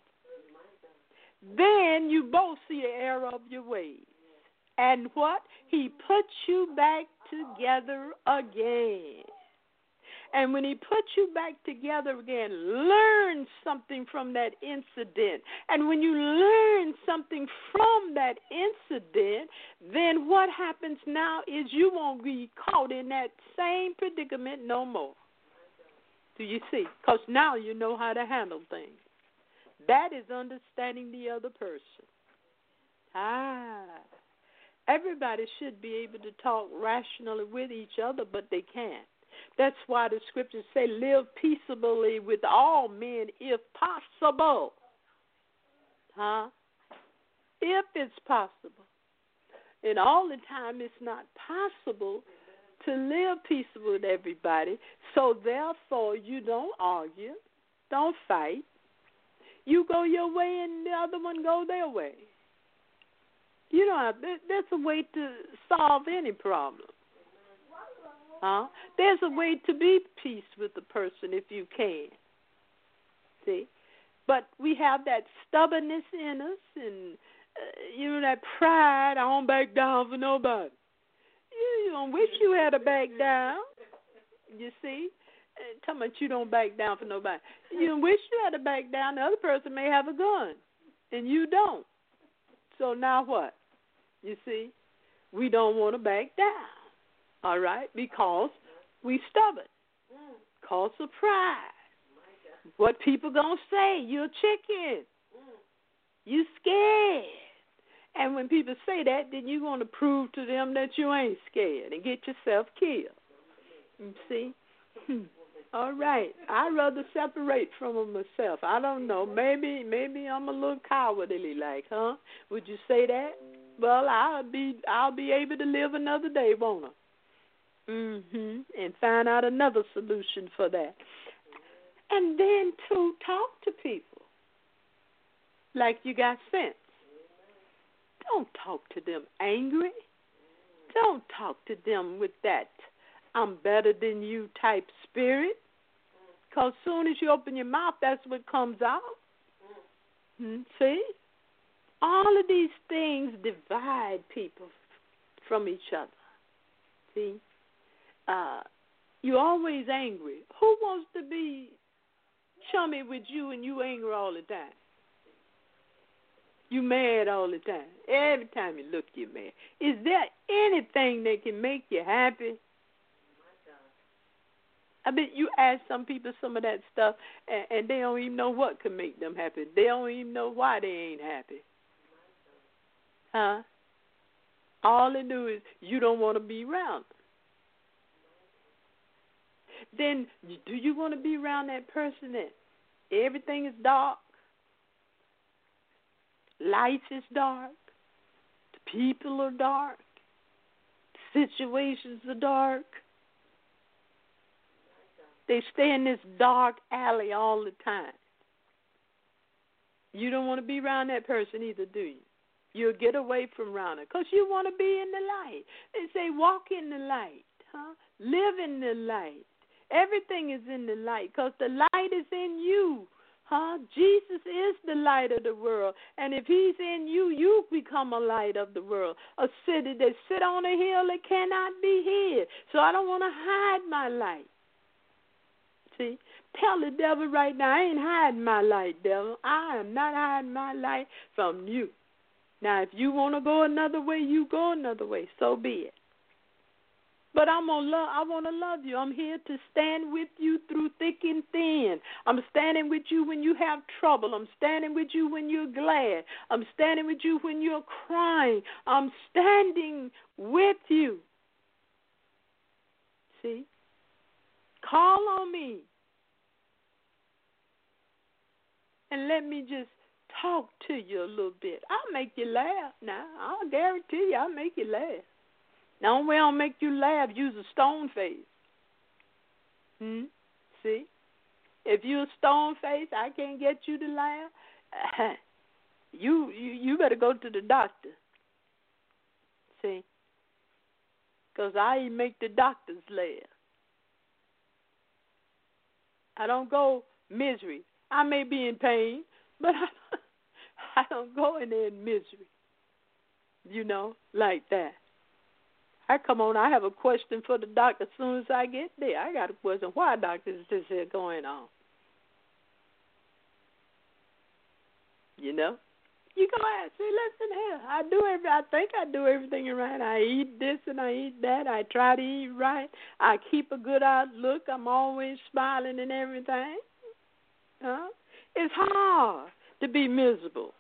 Then you both see the error of your ways. And what? He puts you back together again. And when he puts you back together again, learn something from that incident. And when you learn something from that incident, then what happens now is you won't be caught in that same predicament no more. Do you see? Because now you know how to handle things. That is understanding the other person. Everybody should be able to talk rationally with each other, but they can't. That's why the scriptures say, live peaceably with all men if possible. If it's possible. And all the time it's not possible to live peaceable with everybody. So therefore you don't argue, don't fight. You go your way and the other one go their way. You know, there's a way to solve any problem. There's a way to be peace with the person if you can. See? But we have that stubbornness in us and, that pride. I don't back down for nobody. You don't wish you had to back down. You see? Tell me you don't back down for nobody. You don't wish you had to back down. The other person may have a gun, and you don't. So now what? You see? We don't want to back down. All right? Because we stubborn. Cause of pride. What people gonna say? You're a chicken. You scared. And when people say that, then you're going to prove to them that you ain't scared and get yourself killed. You see? All right. I'd rather separate from them myself. I don't know. Maybe I'm a little cowardly like, huh? Would you say that? Well, I'll be able to live another day, won't I? And find out another solution for that. And then to talk to people like you got sense. Don't talk to them angry. Don't talk to them with that I'm better than you type spirit. Because as soon as you open your mouth, that's what comes out. See? All of these things divide people from each other. See? You're always angry. Who wants to be chummy with you and you angry all the time? You mad all the time. Every time you look, you're mad. Is there anything that can make you happy? I bet you ask some people some of that stuff, and they don't even know what can make them happy. They don't even know why they ain't happy. Huh? All they do is you don't want to be around them. Then do you want to be around that person that everything is dark? Life is dark. The people are dark. The situations are dark. They stay in this dark alley all the time. You don't want to be around that person either, do you? You'll get away from around it because you want to be in the light. They say walk in the light, huh? Live in the light. Everything is in the light because the light is in you. Huh? Jesus is the light of the world. And if he's in you, you become a light of the world. A city that sit on a hill that cannot be hid. So I don't want to hide my light. See? Tell the devil right now, I ain't hiding my light, devil. I am not hiding my light from you. Now, if you want to go another way, you go another way. So be it. But I want to love you. I'm here to stand with you through thick and thin. I'm standing with you when you have trouble. I'm standing with you when you're glad. I'm standing with you when you're crying. I'm standing with you. See? Call on me. And let me just talk to you a little bit. I'll make you laugh now. I'll guarantee you I'll make you laugh. The only way I'll make you laugh, use a stone face. See? If you're a stone face, I can't get you to laugh. You better go to the doctor. See? Because I make the doctors laugh. I don't go misery. I may be in pain, but I don't go in there in misery. You know, like that. I come on, I have a question for the doctor as soon as I get there. I got a question. Why, doctor, is this here going on? You know? You go ask, say, listen here, I think I do everything right. I eat this and I eat that. I try to eat right. I keep a good outlook. I'm always smiling and everything. Huh? It's hard to be miserable.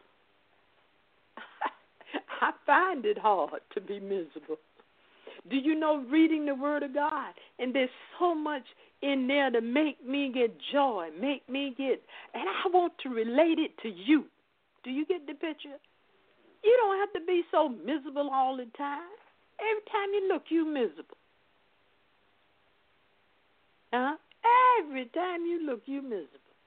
I find it hard to be miserable. Do you know reading the Word of God? And there's so much in there to make me get joy, and I want to relate it to you. Do you get the picture? You don't have to be so miserable all the time. Every time you look, you miserable. Huh? Every time you look, you miserable.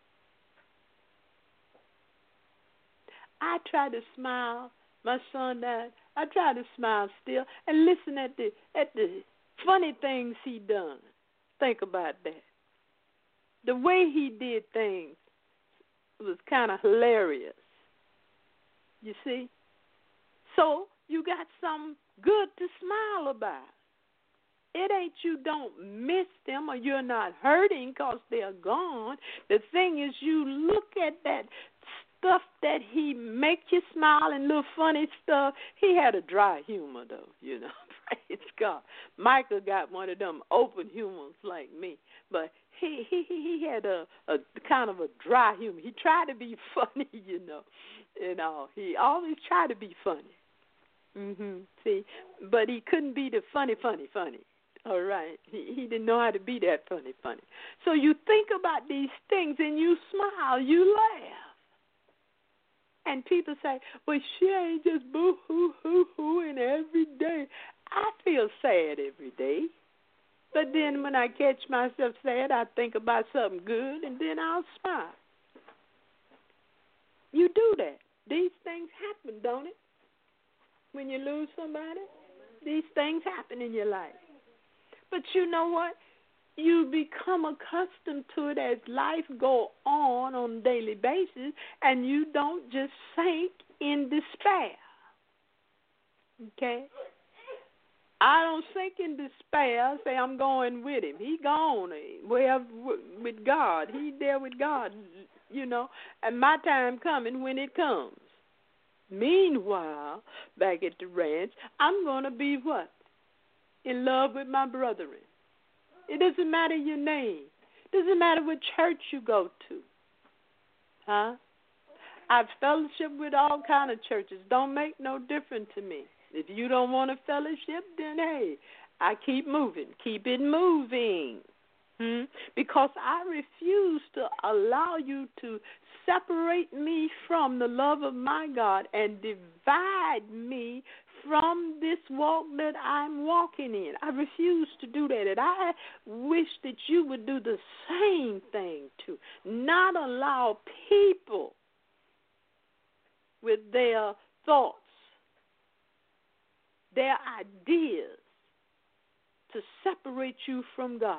I try to smile. My son died. I try to smile still and listen at the funny things he done. Think about that. The way he did things was kind of hilarious. You see? So you got something good to smile about. It ain't you don't miss them or you're not hurting because they're gone. The thing is you look at that stuff that he make you smile and little funny stuff. He had a dry humor, though, you know. Praise God. Michael got one of them open humors like me. But he had a kind of a dry humor. He tried to be funny, you know. He always tried to be funny. See, but he couldn't be the funny. All right. He didn't know how to be that funny. So you think about these things and you smile, you laugh. And people say, well, she ain't just boo-hoo-hoo-hooing every day. I feel sad every day. But then when I catch myself sad, I think about something good, and then I'll smile. You do that. These things happen, don't it? When you lose somebody, these things happen in your life. But you know what? You become accustomed to it as life go on a daily basis, and you don't just sink in despair. Okay? I don't sink in despair, say I'm going with him. He gone with God. He there with God, you know, and my time coming when it comes. Meanwhile, back at the ranch, I'm going to be what? In love with my brethren. It doesn't matter your name. It doesn't matter what church you go to. Huh? I've fellowship with all kind of churches. Don't make no difference to me. If you don't want a fellowship, then hey, I keep moving. Keep it moving. Because I refuse to allow you to separate me from the love of my God and divide me from this walk that I'm walking in. I refuse to do that. And I wish that you would do the same thing too. Not allow people with their thoughts, their ideas, to separate you from God.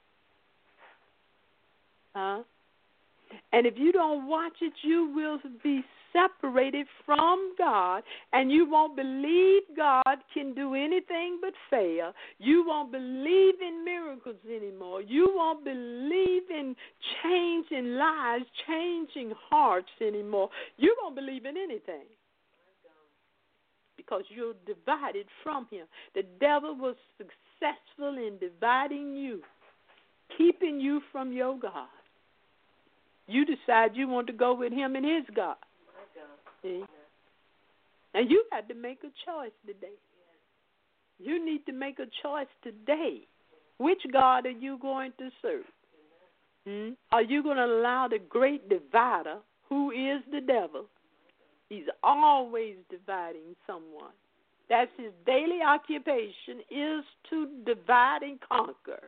Huh? And if you don't watch it, you will be separated from God, and you won't believe God can do anything but fail. You won't believe in miracles anymore. You won't believe in changing lives, changing hearts anymore. You won't believe in anything because you're divided from him. The devil was successful in dividing you, keeping you from your God. You decide you want to go with him and his God. See? And you got to make a choice today. You need to make a choice today. Which God are you going to serve? Are you going to allow the great divider, who is the devil? He's always dividing someone. That's his daily occupation, is to divide and conquer.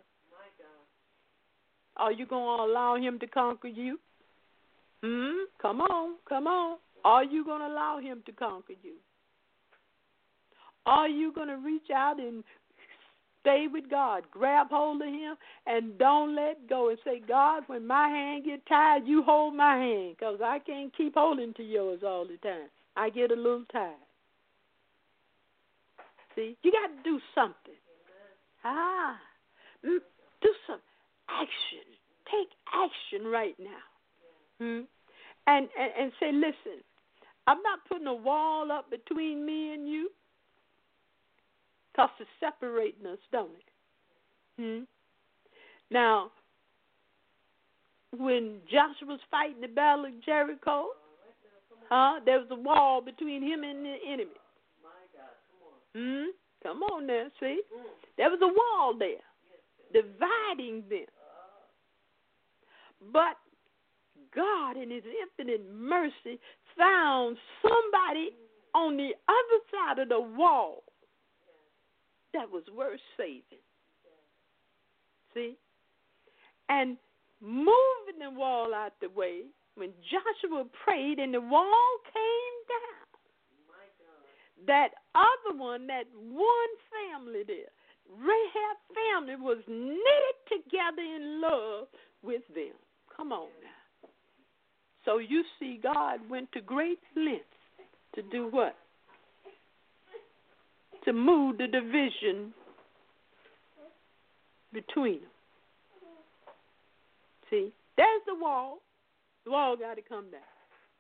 Are you going to allow him to conquer you? Come on. Are you going to allow him to conquer you? Are you going to reach out and stay with God, grab hold of him, and don't let go and say, God, when my hand get tired, you hold my hand, because I can't keep holding to yours all the time. I get a little tired. See, you got to do something. Do some action. Take action right now. And say, listen, I'm not putting a wall up between me and you, because it's separating us, don't it? Now, when Joshua was fighting the battle of Jericho, there was a wall between him and the enemy. Come on now, see? There was a wall there, dividing them. But God, in his infinite mercy, found somebody on the other side of the wall that was worth saving. See? And moving the wall out the way, when Joshua prayed and the wall came down, that other one, that one family there, Rahab family, was knitted together in love with them. Come on now. So you see, God went to great lengths to do what? To move the division between them. See, there's the wall. The wall got to come down.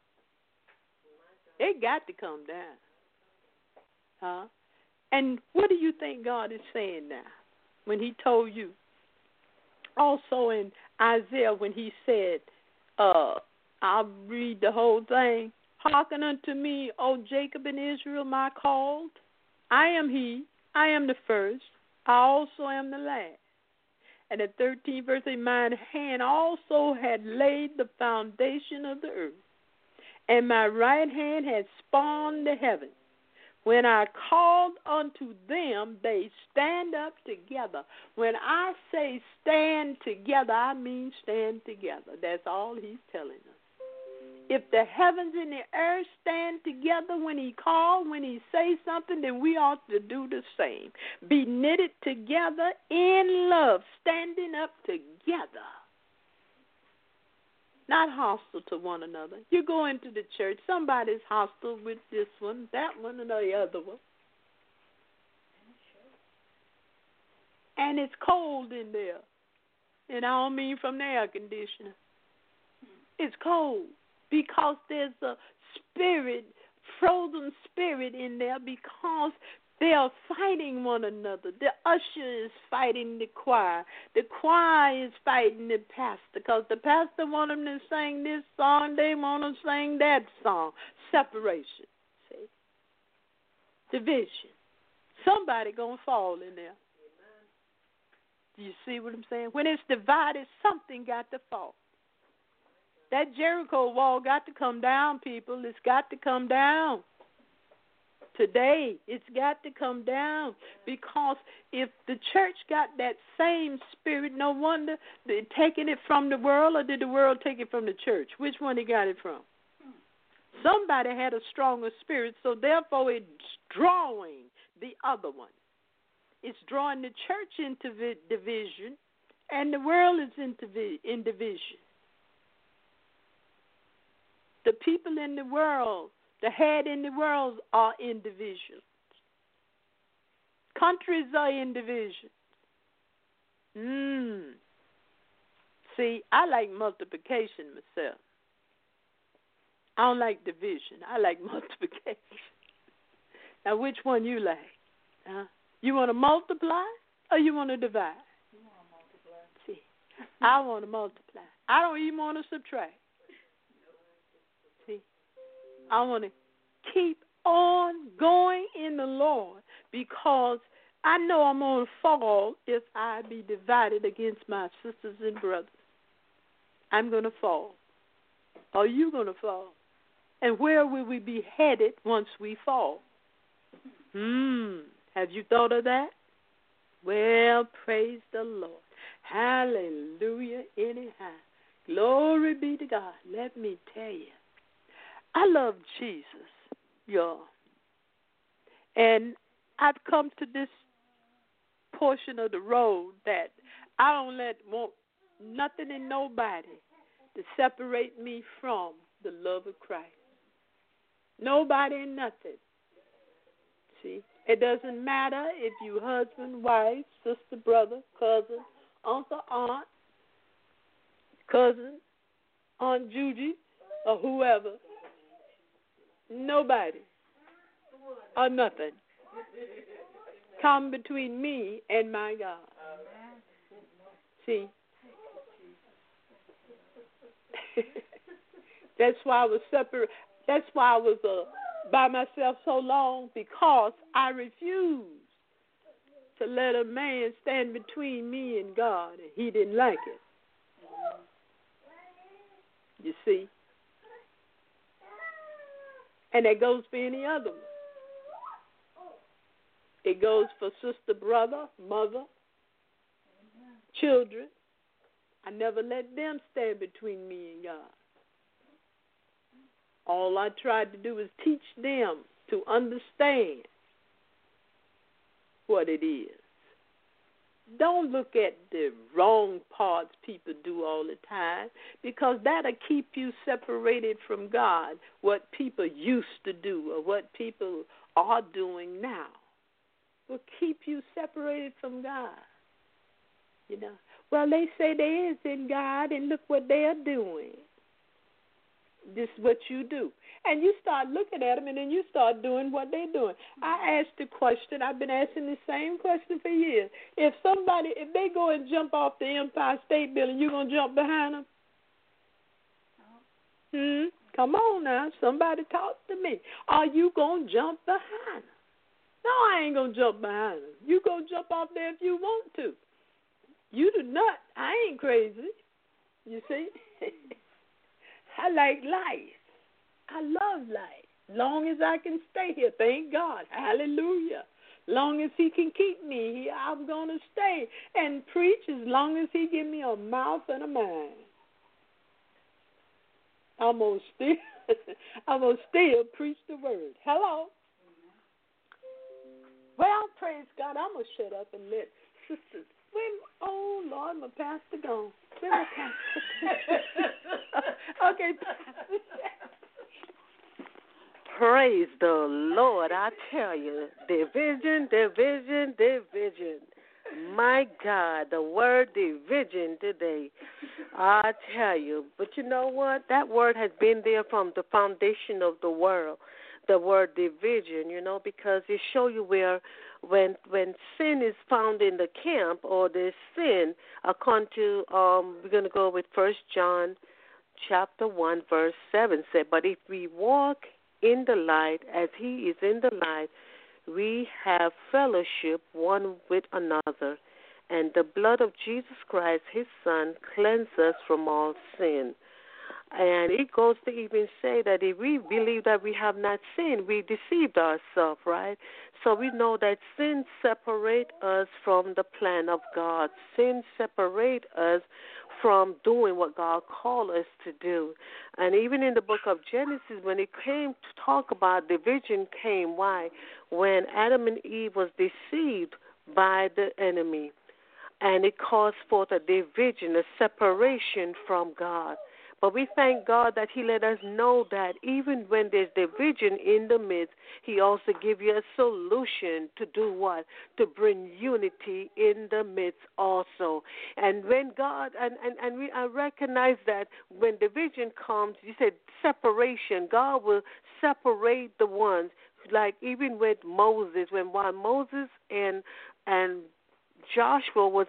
It got to come down. Huh? And what do you think God is saying now when he told you? Also in Isaiah when he said, I'll read the whole thing. Hearken unto me, O Jacob and Israel, my called. I am he. I am the first. I also am the last. And the 13th verse, mine hand also had laid the foundation of the earth, and my right hand had spawned the heavens. When I called unto them, they stand up together. When I say stand together, I mean stand together. That's all he's telling us. If the heavens and the earth stand together when he calls, when he says something, then we ought to do the same. Be knitted together in love, standing up together. Not hostile to one another. You go into the church, somebody's hostile with this one, that one, and the other one. And it's cold in there. And I don't mean from the air conditioner. It's cold. Because there's a spirit, frozen spirit in there, because they are fighting one another. The usher is fighting the choir. The choir is fighting the pastor, because the pastor wants them to sing this song, they want to sing that song. Separation, see? Division. Somebody going to fall in there. Do you see what I'm saying? When it's divided, something got to fall. That Jericho wall got to come down, people. It's got to come down. Today, it's got to come down. Because if the church got that same spirit, no wonder they're taking it from the world, or did the world take it from the church? Which one they got it from? Somebody had a stronger spirit, so therefore it's drawing the other one. It's drawing the church into division, and the world is in division. The people in the world, the head in the world are in division. Countries are in division. See, I like multiplication myself. I don't like division. I like multiplication. Now, which one you like? You want to multiply or you want to divide? You want to multiply. See, I want to multiply. I don't even want to subtract. I want to keep on going in the Lord, because I know I'm going to fall if I be divided against my sisters and brothers. I'm going to fall. Are you going to fall? And where will we be headed once we fall? Have you thought of that? Well, praise the Lord. Hallelujah anyhow. Glory be to God. Let me tell you. I love Jesus, y'all. And I've come to this portion of the road that I don't want nothing and nobody to separate me from the love of Christ. Nobody and nothing. See? It doesn't matter if you husband, wife, sister, brother, cousin, uncle, aunt, cousin, Aunt Judy, or whoever. Nobody or nothing come between me and my God. See? That's why I was separate. That's why I was by myself so long, because I refused to let a man stand between me and God, and he didn't like it. You see? And that goes for any other one. It goes for sister, brother, mother, children. I never let them stand between me and God. All I tried to do is teach them to understand what it is. Don't look at the wrong parts people do all the time, because that'll keep you separated from God, what people used to do or what people are doing now will keep you separated from God. You know, well, they say they is in God, and look what they are doing. This is what you do. And you start looking at them, and then you start doing what they're doing. I asked the question, I've been asking the same question for years. If they go and jump off the Empire State Building, you going to jump behind them? Come on now, somebody talk to me. Are you going to jump behind them? No, I ain't going to jump behind them. You go jump off there if you want to. You do not. I ain't crazy. You see? I like life. I love life. Long as I can stay here, thank God. Hallelujah. Long as he can keep me here, I'm going to stay and preach as long as he give me a mouth and a mind. I'm going to still preach the word. Hello? Well, praise God. I'm going to shut up and let sisters. Oh, Lord, my pastor gone. Where my pastor? Okay, Pastor. Praise the Lord. I tell you, division, division, division. My God, the word division today. I tell you. But you know what? That word has been there from the foundation of the world. The word division, you know, because it shows you where when sin is found in the camp, or there's sin, according to, we're going to go with 1 John chapter 1, verse 7, said, but if we walk in the light as he is in the light, we have fellowship one with another, and the blood of Jesus Christ, his Son, cleanses us from all sin. And it goes to even say that if we believe that we have not sinned, we deceived ourselves, right? So we know that sin separates us from the plan of God. Sin separates us from doing what God called us to do. And even in the book of Genesis, when it came to talk about division came, why? When Adam and Eve was deceived by the enemy, and it caused forth a division, a separation from God. But we thank God that he let us know that even when there's division in the midst, he also gives you a solution to do what? To bring unity in the midst also. And when God, I recognize that when division comes, you said separation, God will separate the ones. Like even with Moses, while Moses and Joshua was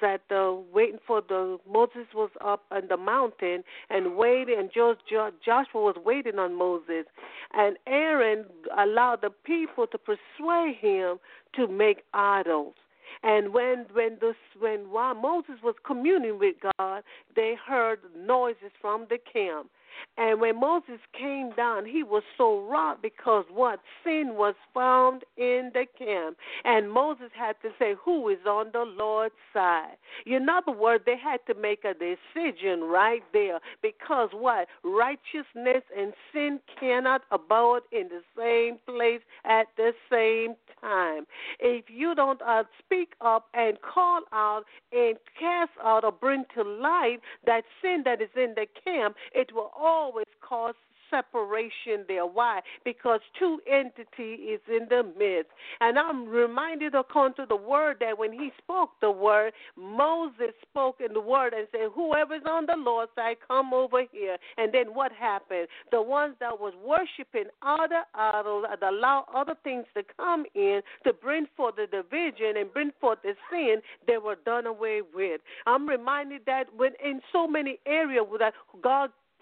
Moses was up on the mountain and waiting, and Joshua was waiting on Moses. And Aaron allowed the people to persuade him to make idols. And while Moses was communing with God, they heard noises from the camp. And when Moses came down, he was so wroth because what? Sin was found in the camp. And Moses had to say, who is on the Lord's side? In other words, they had to make a decision right there, because what? Righteousness and sin cannot abide in the same place at the same time. If you don't speak up and call out and cast out or bring to light that sin that is in the camp, it will always cause separation there. Why? Because two entities is in the midst. And I'm reminded according to the word that when he spoke the word, Moses spoke in the word and said, whoever's on the Lord's side, come over here. And then what happened? The ones that was worshiping other idols and allow other things to come in to bring forth the division and bring forth the sin, they were done away with. I'm reminded that when in so many areas that God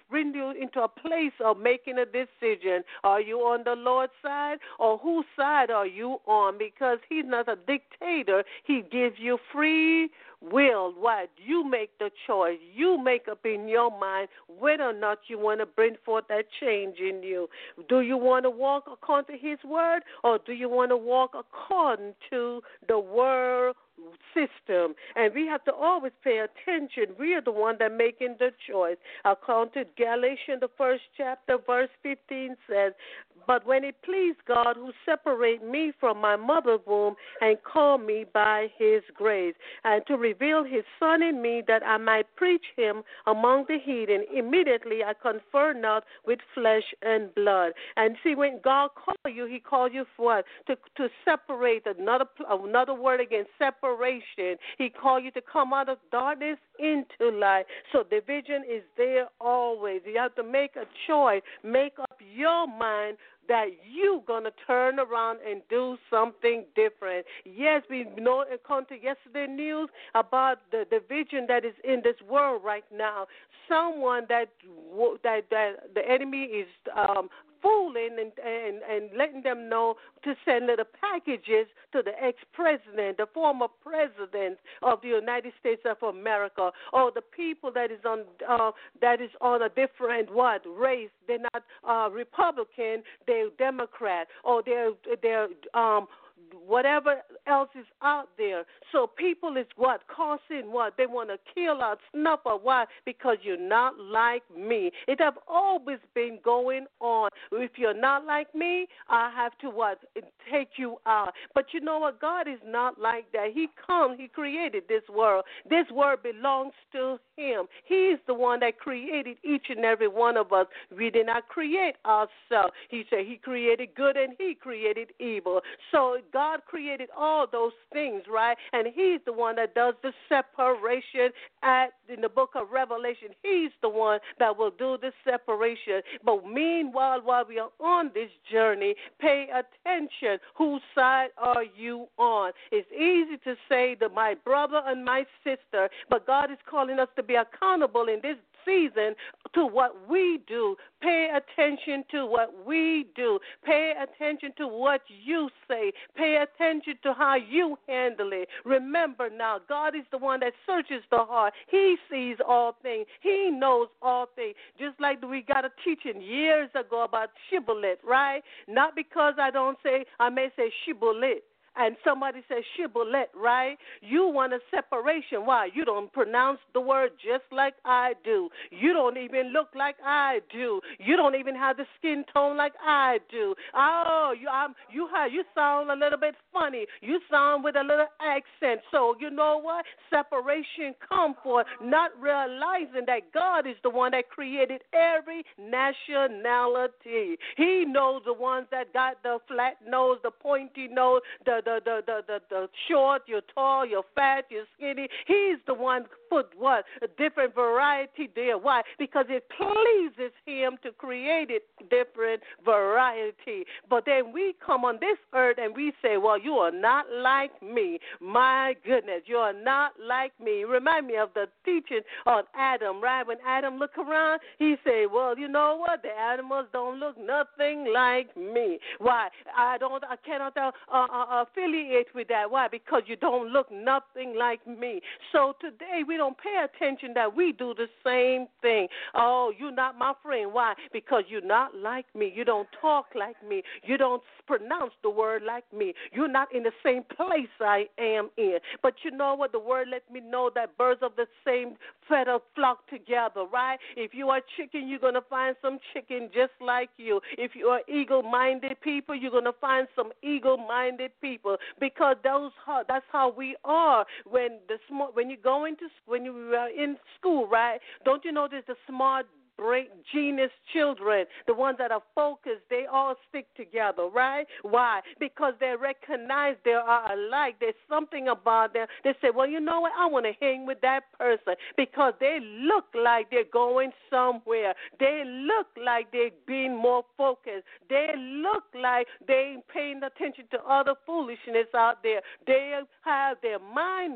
bring you into a place of making a decision. Are you on the Lord's side, or whose side are you on? Because he's not a dictator. He gives you free will. What? You make the choice. You make up in your mind whether or not you want to bring forth that change in you. Do you want to walk according to his word, or do you want to walk according to the world system? And we have to always pay attention. We are the one that making the choice. According to Galatians, the 1st chapter, verse 15 says, but when it pleased God who separate me from my mother's womb and called me by his grace, and to reveal his son in me that I might preach him among the heathen, immediately I confer not with flesh and blood. And see, when God called you, he called you for what? To separate. Another word again, separation. He called you to come out of darkness into light. So division is there always. You have to make a choice. Make up your mind that you're going to turn around and do something different. Yes, we know, according to yesterday's news, about the division that is in this world right now. Someone that the enemy is fooling and letting them know to send little packages to the ex-president, the former president of the United States of America, or the people that is on a different race. They're not Republican, they're Democrat, or they're whatever else is out there. So people is causing they want to kill us, snuff us. Why? Because you're not like me. It have always been going on. If you're not like me, I have to take you out. But you know what? God is not like that. He created this world. This world belongs to him. He's the one that created each and every one of us. We did not create ourselves. He said he created good and he created evil. So God created all those things, right? And he's the one that does the separation in the book of Revelation. He's the one that will do the separation. But meanwhile, while we are on this journey, pay attention. Whose side are you on? It's easy to say that my brother and my sister, but God is calling us to be accountable in this season to what we do. Pay attention to what we do. Pay attention to what you say. Pay attention to how you handle it. Remember now, God is the one that searches the heart. He sees all things. He knows all things. Just like we got a teaching years ago about shibboleth, right? Not because I may say shibboleth. And somebody says shibboleth, right? You want a separation. Why? You don't pronounce the word just like I do. You don't even look like I do. You don't even have the skin tone like I do. Oh, you sound a little bit funny. You sound with a little accent. So you know what? Separation come for not realizing that God is the one that created every nationality. He knows the ones that got the flat nose, the pointy nose, the short, you're tall, you're fat, you're skinny. He's the one put a different variety there. Why? Because it pleases him to create it different variety. But then we come on this earth and we say, well, you are not like me. My goodness, you are not like me. Remind me of the teaching on Adam, right? When Adam looked around, he said, well, you know what? The animals don't look nothing like me. Why? I cannot affiliate with that. Why? Because you don't look nothing like me. So today we don't pay attention that we do the same thing. Oh, you're not my friend. Why? Because you're not like me. You don't talk like me. You don't pronounce the word like me. You're not in the same place I am in. But you know what? The word let me know that birds of the same feather flock together, right? If you are chicken, you're going to find some chicken just like you. If you are eagle-minded people, you're going to find some eagle-minded people, because that's how we are. When you are in school, right? Don't you notice the smart genius children, the ones that are focused, they all stick together, right? Why? Because they recognize they are alike. There's something about them. They say, well, you know what? I want to hang with that person because they look like they're going somewhere. They look like they're being more focused. They look like they ain't paying attention to other foolishness out there. They have their mind made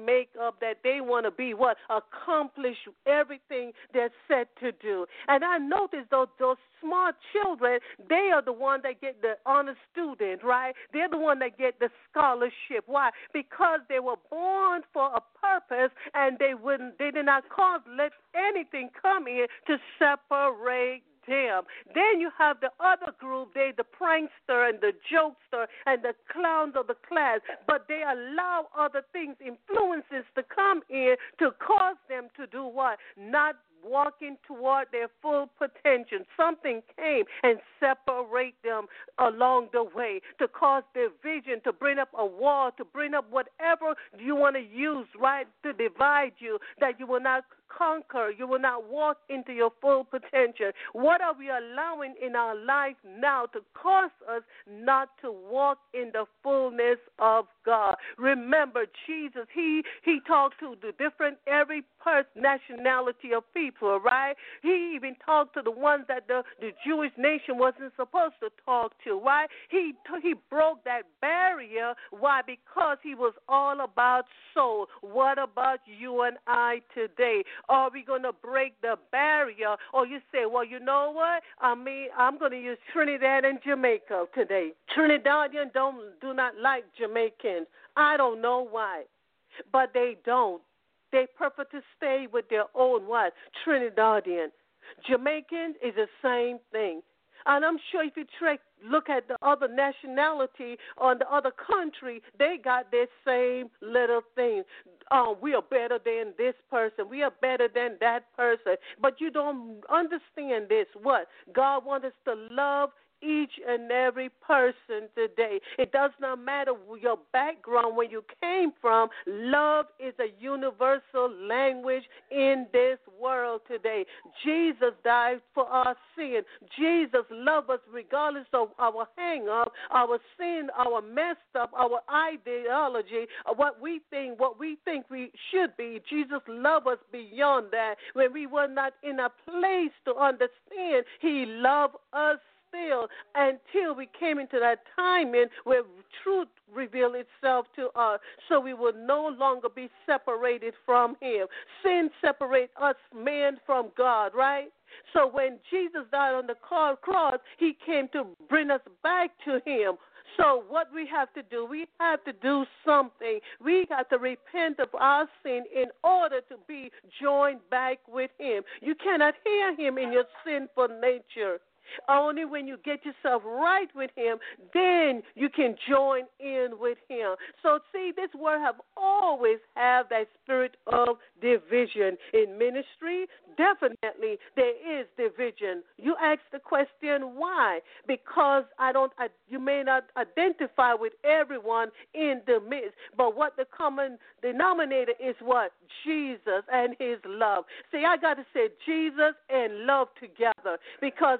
up that they want to be what? Accomplish everything they're set to do. And I noticed those smart children, they are the ones that get the honor student, right? They're the one that get the scholarship. Why? Because they were born for a purpose, and they did not let anything come in to separate them. Then you have the other group, they the prankster and the jokester and the clowns of the class, but they allow other things, influences to come in to cause them to do what? Not walking toward their full potential. Something came and separate them along the way to cause division, to bring up a wall, to bring up whatever you want to use, right, to divide you, that you will not conquer, you will not walk into your full potential. What are we allowing in our life now to cause us not to walk in the fullness of God? Remember, Jesus, he talked to the different, every nationality of people, right? He even talked to the ones that the Jewish nation wasn't supposed to talk to, right? He broke that barrier. Why? Because he was all about soul. What about you and I today? Are we going to break the barrier? Or you say, well, you know what? I'm going to use Trinidad and Jamaica today. Trinidadians do not like Jamaicans. I don't know why, but they don't. They prefer to stay with their own what? Trinidadian. Jamaican is the same thing. And I'm sure if you look at the other nationality or the other country, they got their same little thing. We are better than this person. We are better than that person. But you don't understand this. What? God wants us to love each and every person today. It does not matter your background, where you came from. Love is a universal language in this world today. Jesus died for our sin. Jesus loved us regardless of our hang-up, our sin, our messed up, our ideology, what we think we should be. Jesus loved us beyond that. When we were not in a place to understand, he loved us still, until we came into that timing where truth revealed itself to us, so we will no longer be separated from him. Sin separates us, man, from God, right? So when Jesus died on the cross, he came to bring us back to him. So what we have to do, we have to do something. We got to repent of our sin in order to be joined back with him. You cannot hear him in your sinful nature. Only when you get yourself right with him, then you can join in with him. So see, this world have always had that spirit of division. In ministry, definitely there is division. You ask the question, why? Because you may not identify with everyone in the midst, but what the common denominator is what? Jesus and his love. See, I got to say Jesus and love together, because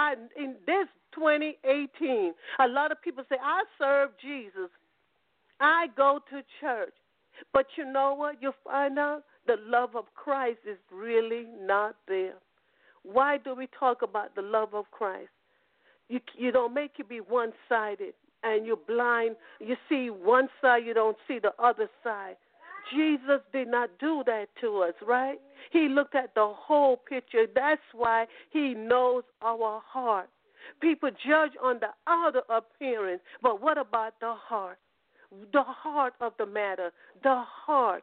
in this 2018, a lot of people say, I serve Jesus. I go to church. But you know what? You'll find out the love of Christ is really not there. Why do we talk about the love of Christ? You don't make it be one-sided, and you're blind. You see one side, you don't see the other side. Jesus did not do that to us, right? He looked at the whole picture. That's why he knows our heart. People judge on the outer appearance, but what about the heart? The heart of the matter, the heart.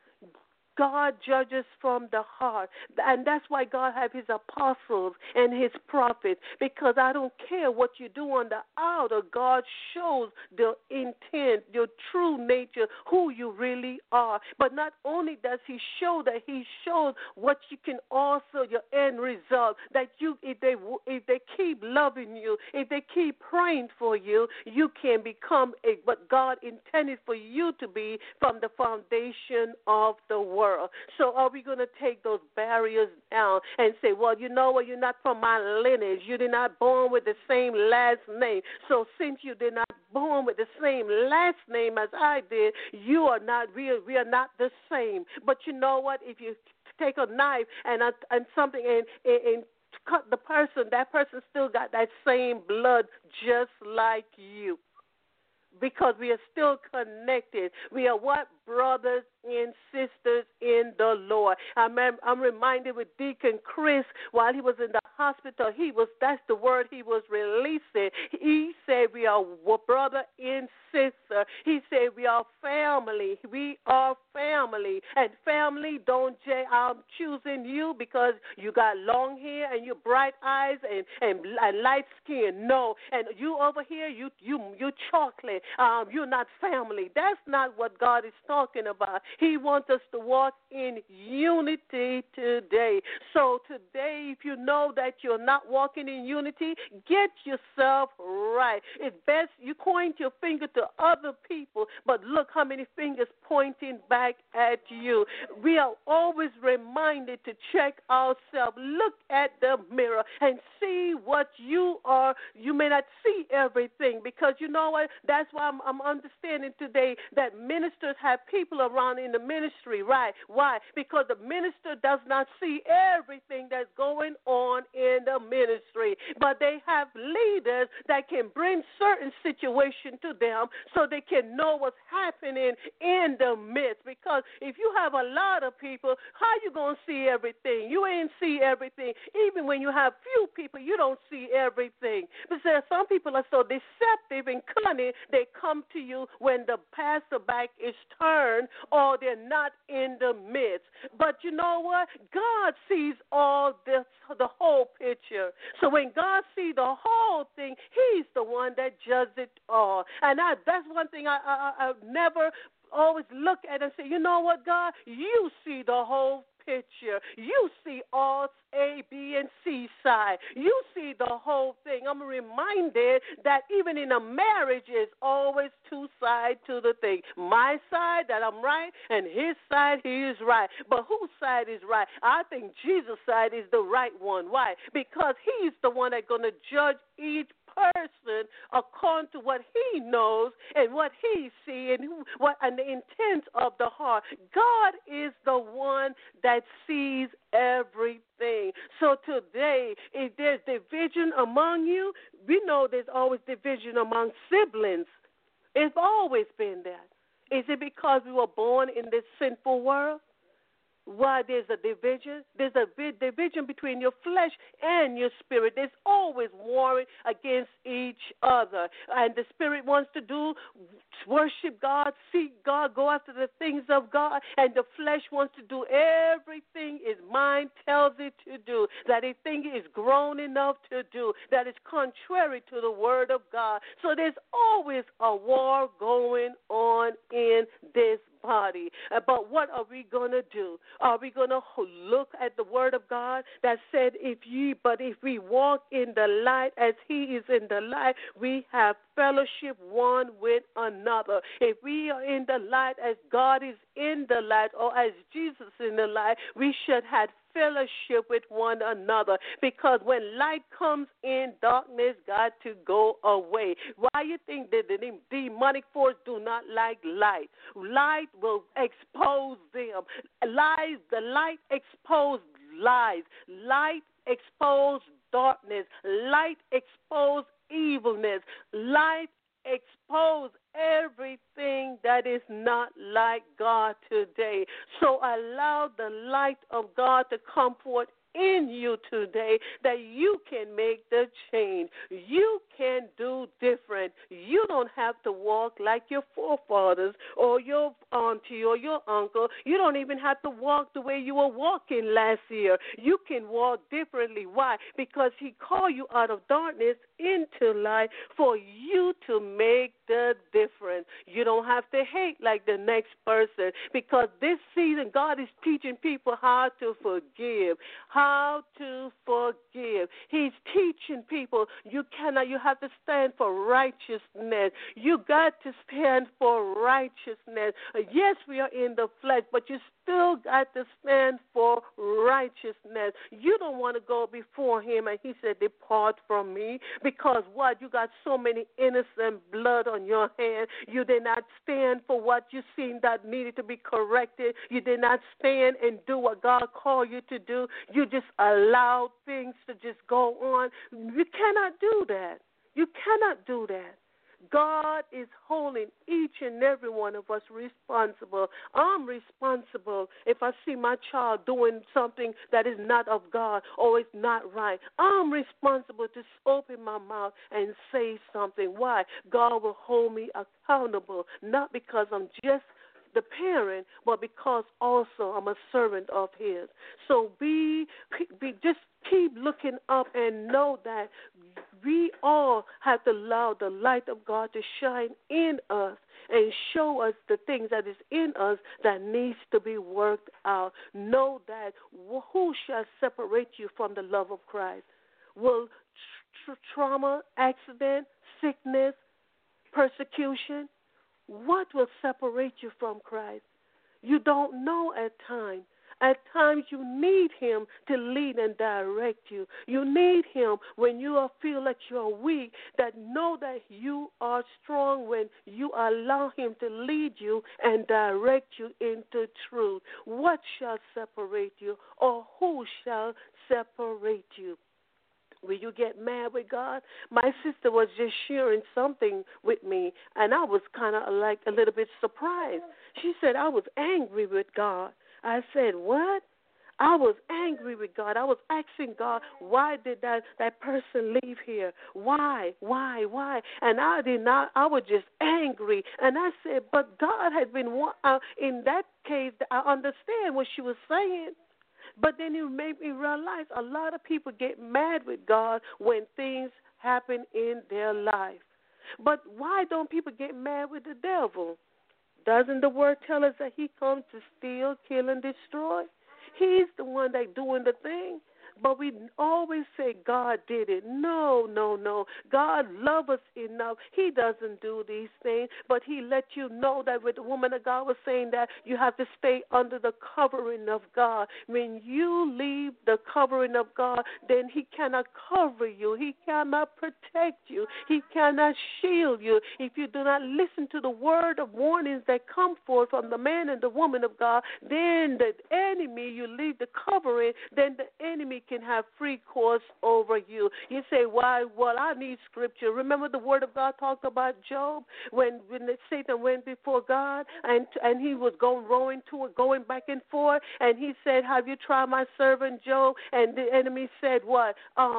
God judges from the heart. And that's why God has his apostles and his prophets, because I don't care what you do on the outer. God shows the intent, your true nature, who you really are. But not only does he show that, he shows what you can also, your end result, that if they keep loving you, if they keep praying for you, you can become what God intended for you to be from the foundation of the world. So are we going to take those barriers down and say, well, you know what, you're not from my lineage. You did not born with the same last name. So since you did not born with the same last name as I did, you are not, we are not the same. But you know what, if you take a knife and something and cut the person, that person still got that same blood just like you. Because we are still connected. We are what? Brothers and sisters the Lord. I'm reminded with Deacon Chris while he was in the hospital, that's the word he was releasing. He said we are brother and sister. He said we are family. We are family. And family, I'm choosing you because you got long hair and you bright eyes and light skin. No. And you over here, you chocolate. You're not family. That's not what God is talking about. He wants us to walk in unity today. So today, if you know that you're not walking in unity, get yourself right. It's best you point your finger to other people, but look how many fingers pointing back at you. We are always reminded to check ourselves. Look at the mirror and see what you are. You may not see everything because you know what? That's why I'm understanding today that ministers have people around in the ministry, right? Why? Because the minister does not see everything that's going on in the ministry, but they have leaders that can bring certain situations to them so they can know what's happening in the midst. Because if you have a lot of people, how you going to see everything? You ain't see everything. Even when you have few people, you don't see everything. But some people are so deceptive and cunning, they come to you when the pastor back is turned or they're not in the midst. But you know what? God sees all this, the whole picture. So when God sees the whole thing, he's the one that judges it all. And that's one thing I never always look at and say, you know what, God? You see the whole picture. You see all A, B, and C side. You see the whole thing. I'm reminded that even in a marriage, is always two sides to the thing. My side, that I'm right, and his side, he is right. But whose side is right? I think Jesus' side is the right one. Why? Because he's the one that's going to judge each person according to what he knows and what he sees and the intent of the heart. God is the one that sees everything. So today, if there's division among you, we know there's always division among siblings. It's always been that. Is it because we were born in this sinful world? Why there's a division? There's a division between your flesh and your spirit. There's always warring against each other. And the spirit wants to do worship God, seek God, go after the things of God. And the flesh wants to do everything his mind tells it to do, that it thinks is grown enough to do, that is contrary to the word of God. So there's always a war going on in this body. But what are we going to do? Are we going to look at the word of God that said, if we walk in the light as he is in the light, we have fellowship one with another. If we are in the light as God is in the light, or as Jesus is in the light, we should have fellowship with one another, because when light comes in, darkness got to go away. Why you think that the demonic force do not like light? Light will expose them. The light expose lies. Light expose darkness. Light expose evilness. Light expose everything that is not like God today. So allow the light of God to come forth in you today, that you can make the change. You can do different. You don't have to walk like your forefathers or your auntie or your uncle. You don't even have to walk the way you were walking last year. You can walk differently. Why? Because he called you out of darkness into light for you to make the difference. You don't have to hate like the next person, because this season God is teaching people how to forgive. How to forgive. He's teaching people you have to stand for righteousness. You got to stand for righteousness. Yes, we are in the flesh, but you still got to stand for righteousness. You don't want to go before him and he said, depart from me, because what? You got so many innocent blood on your hand. You did not stand for what you seen that needed to be corrected. You did not stand and do what God called you to do. You just allowed things to just go on. You cannot do that. You cannot do that. God is holding each and every one of us responsible. I'm responsible if I see my child doing something that is not of God or is not right. I'm responsible to open my mouth and say something. Why? God will hold me accountable, not because I'm just the parent, but because also I'm a servant of His. So just keep looking up and know that we all have to allow the light of God to shine in us and show us the things that is in us that needs to be worked out. Know that who shall separate you from the love of Christ? Will trauma, accident, sickness, persecution? What will separate you from Christ? You don't know at times. At times you need Him to lead and direct you. You need Him when you feel like you're weak, that know that you are strong when you allow Him to lead you and direct you into truth. What shall separate you, or who shall separate you? Will you get mad with God? My sister was just sharing something with me, and I was kind of like a little bit surprised. She said, I was angry with God. I said, what? I was angry with God. I was asking God, why did that person leave here? Why? And I did not. I was just angry. And I said, but God had been, in that case, I understand what she was saying. But then it made me realize a lot of people get mad with God when things happen in their life. But why don't people get mad with the devil? Doesn't the word tell us that he comes to steal, kill, and destroy? He's the one that's doing the thing. But we always say God did it. No. God loves us enough. He doesn't do these things, but He let you know that with the woman of God was saying that you have to stay under the covering of God. When you leave the covering of God, then He cannot cover you. He cannot protect you. He cannot shield you. If you do not listen to the word of warnings that come forth from the man and the woman of God, then the enemy, you leave the covering, then the enemy can have free course over you. You say, why? Well, I need scripture. Remember the word of God talked about Job when Satan went before God and he was going back and forth, and he said, have you tried my servant Job? And the enemy said, what?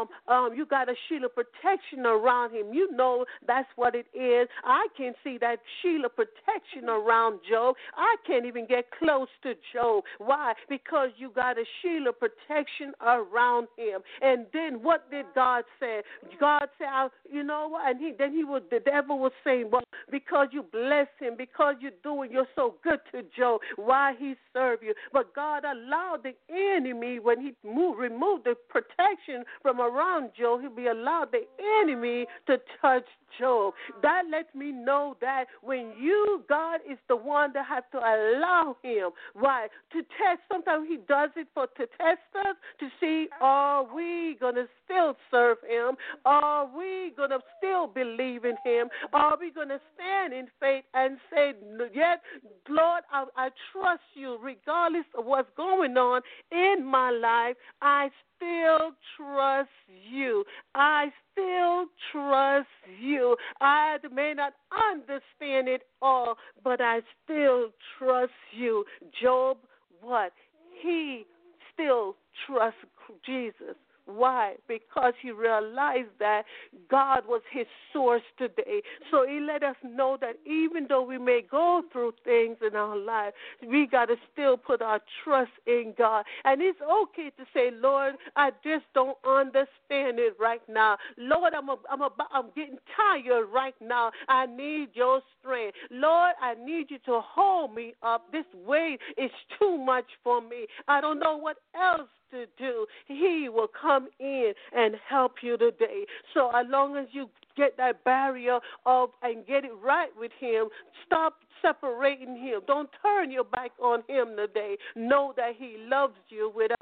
You got a shield of protection around him. You know that's what it is. I can see that shield of protection around Job. I can't even get close to Job. Why? Because you got a shield of protection around him. And then what did God say? God said, you know what? And the devil was saying, well, because you bless him, because you're so good to Job, why he serve you? But God allowed the enemy, when he removed the protection from around Job, he allowed the enemy to touch Job. That lets me know that when God is the one that has to allow him. Why? To test. Sometimes he does it to test us, to see, are we going to still serve him? Are we going to still believe in him? Are we going to stand in faith and say, yes, Lord, I trust you regardless of what's going on in my life. I still trust you. I still trust you. I may not understand it all, but I still trust you. Job, what? He still trusts Jesus. Why? Because he realized that God was his source today. So he let us know that even though we may go through things in our life, we got to still put our trust in God. And it's okay to say, Lord, I just don't understand it right now. Lord, I'm getting tired right now. I need your strength. Lord, I need you to hold me up. This weight is too much for me. I don't know what else to do. He will come in and help you today. So as long as you get that barrier of and get it right with him, stop separating him. Don't turn your back on him today. Know that he loves you with an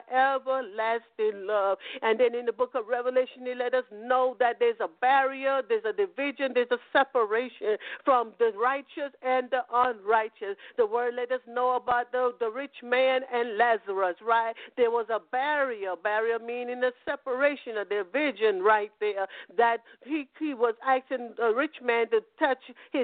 everlasting love. And then in the book of Revelation, he let us know that there's a barrier, there's a division, there's a separation from the righteous and the unrighteous. The word let us know about the rich man and Lazarus, right? There was a barrier meaning a separation, a division right there, that he was asking the rich man to touch his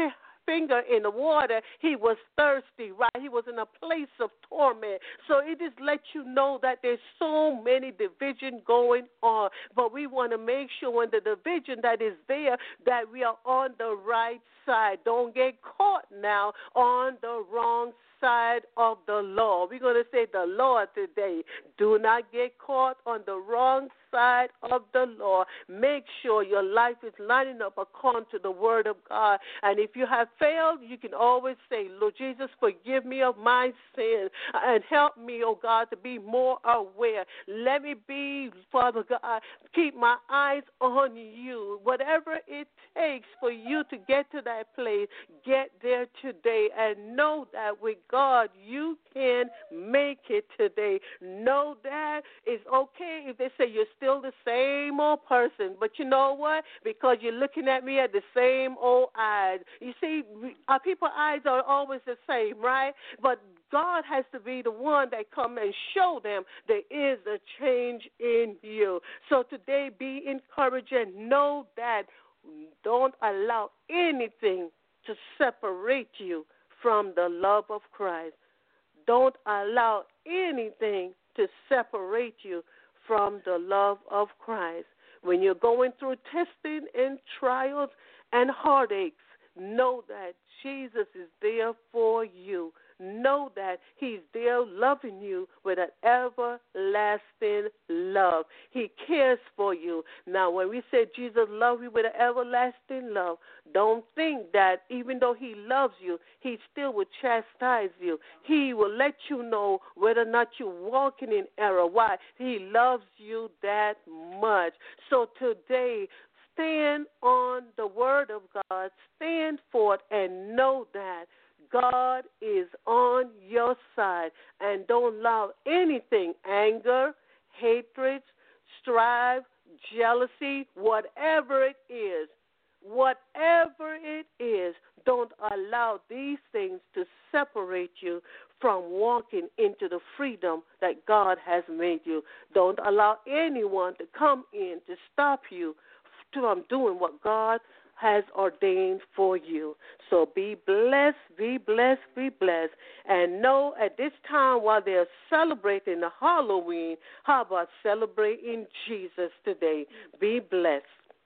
finger in the water. He was thirsty, right? He was in a place of torment. So it just lets you know that there's so many division going on. But we want to make sure when the division that is there that we are on the right side. Don't get caught now on the wrong side of the law. We're going to say the Lord today. Do not get caught on the wrong side of the law. Make sure your life is lining up according to the word of God. And if you have failed, you can always say, Lord Jesus, forgive me of my sins and help me, oh God, to be more aware. Let me be, Father God, keep my eyes on you. Whatever it takes for you to get to that place, get there today and know that with God, you can make it today. Know that it's okay if they say you're still the same old person, but you know what? Because you're looking at me at the same old eyes. You see, our people's eyes are always the same, right? But God has to be the one that come and show them there is a change in you. So today, be encouraged and know that don't allow anything to separate you from the love of Christ. Don't allow anything to separate you from the love of Christ. When you're going through testing and trials and heartaches, know that Jesus is there for you. Know that he's there loving you with an everlasting love. He cares for you. Now, when we say Jesus loves you with an everlasting love, don't think that even though he loves you, he still will chastise you. He will let you know whether or not you're walking in error. Why? He loves you that much. So today, stand on the word of God, stand for it, and know that God is on your side. And don't allow anything, anger, hatred, strife, jealousy, whatever it is, don't allow these things to separate you from walking into the freedom that God has made you. Don't allow anyone to come in to stop you from doing what God has ordained for you. So be blessed, be blessed, be blessed. And know at this time while they're celebrating the Halloween, how about celebrating Jesus today? Be blessed.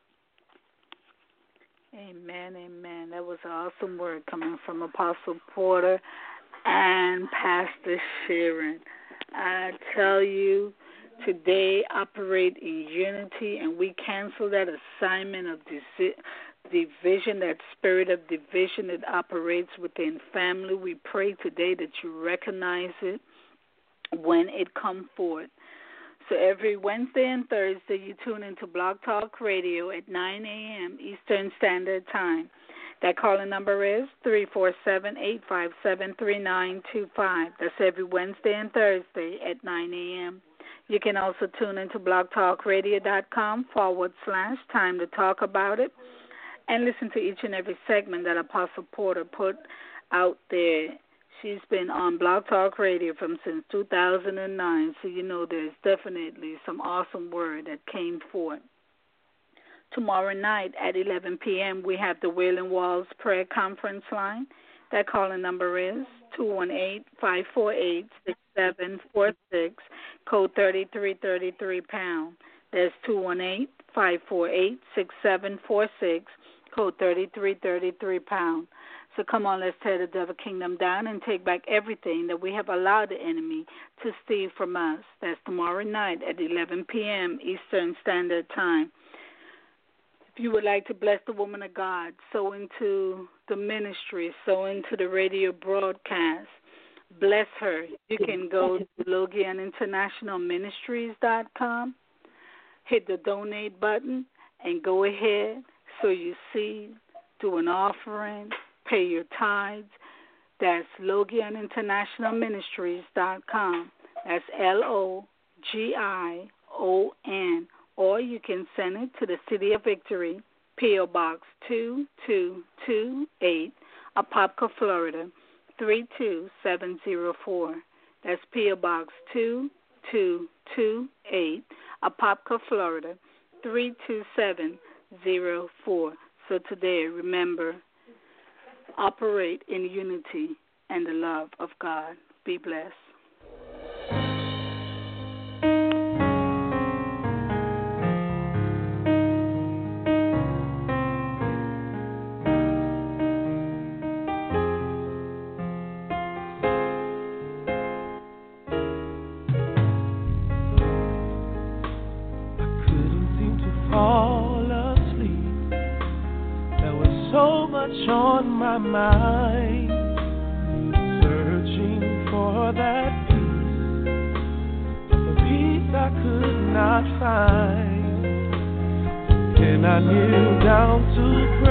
Amen, amen. That was an awesome word coming from Apostle Porter and Pastor Sharon. I tell you, today operate in unity, and we cancel that assignment of division, that spirit of division that operates within family. We pray today that you recognize it when it comes forth. So every Wednesday and Thursday, you tune into Blog Talk Radio at 9 a.m. Eastern Standard Time. That calling number is 347-857-3925. That's every Wednesday and Thursday at 9 a.m. You can also tune into blogtalkradio.com/time to talk about it and listen to each and every segment that Apostle Porter put out there. She's been on Blog Talk Radio since 2009, so you know there's definitely some awesome word that came forth. Tomorrow night at 11 p.m., we have the Wailing Walls Prayer Conference line. That calling number is 218-548-6746, code 3333#. That's 218-548-6746, code 3333#. So come on, let's tear the devil kingdom down and take back everything that we have allowed the enemy to steal from us. That's tomorrow night at 11 p.m. Eastern Standard Time. If you would like to bless the woman of God, sow into the ministry, sow into the radio broadcast, bless her. You can go to LogianInternationalMinistries.com, hit the donate button, and go ahead, sow your seed, do an offering, pay your tithes. That's LogianInternationalMinistries.com. That's LOGION. Or you can send it to the City of Victory, P.O. Box 2228, Apopka, Florida 32704. That's P.O. Box 2228, Apopka, Florida 32704. So today, remember, operate in unity and the love of God. Be blessed. On my mind, searching for that peace, the peace I could not find. And I kneel down to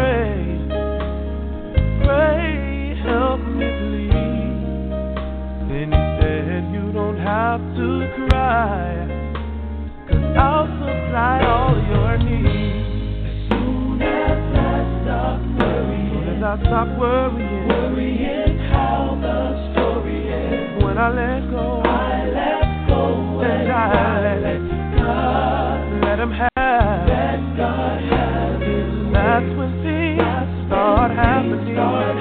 pray, help me please. Then he said, you don't have to cry, 'cause I'll supply all your needs. I stop worrying how the story ends. When I let go, and I let God, let Him have, let God have His way. That's when things start happening.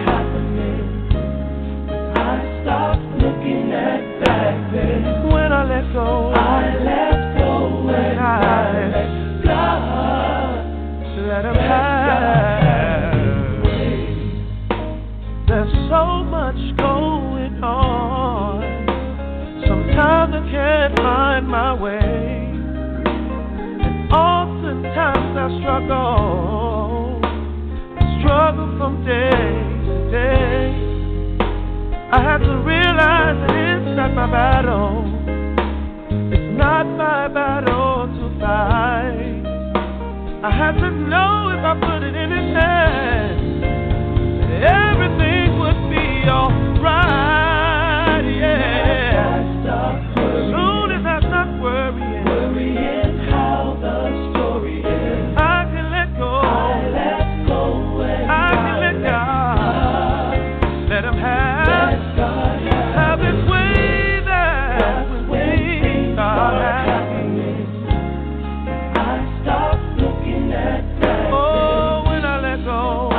I stop looking at back then. When I let go, and I let God, let Him have. There's so much going on. Sometimes I can't find my way, and oftentimes I struggle from day to day. I have to realize that it's not my battle. It's not my battle to fight. I have to know if I put it in His hands, everything would be alright, yeah. As soon as I stop worrying how the story ends, I can let go. I can let God. Let Him have His way. That when things start happening, I stop looking at that. Oh, when I let go.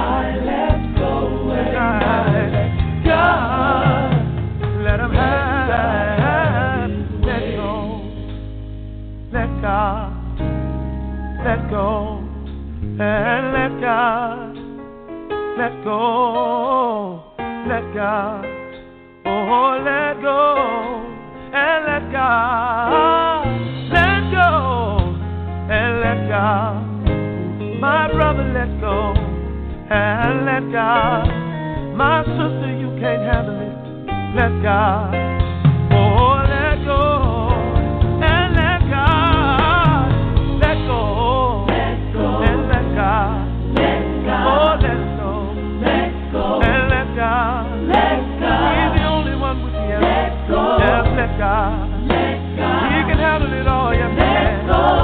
God, let Him have, let go, let God, let go, and let God, let go, let God, oh, let go, and let God, let go, and let God, my brother, let go, and let God. My sister, you can't handle it. Let God. Oh, let go. And let God. Let go. And let God. Oh, let go. And let God. He's the only one with the answer. Yes, let God. He can handle it all. Yes, he can.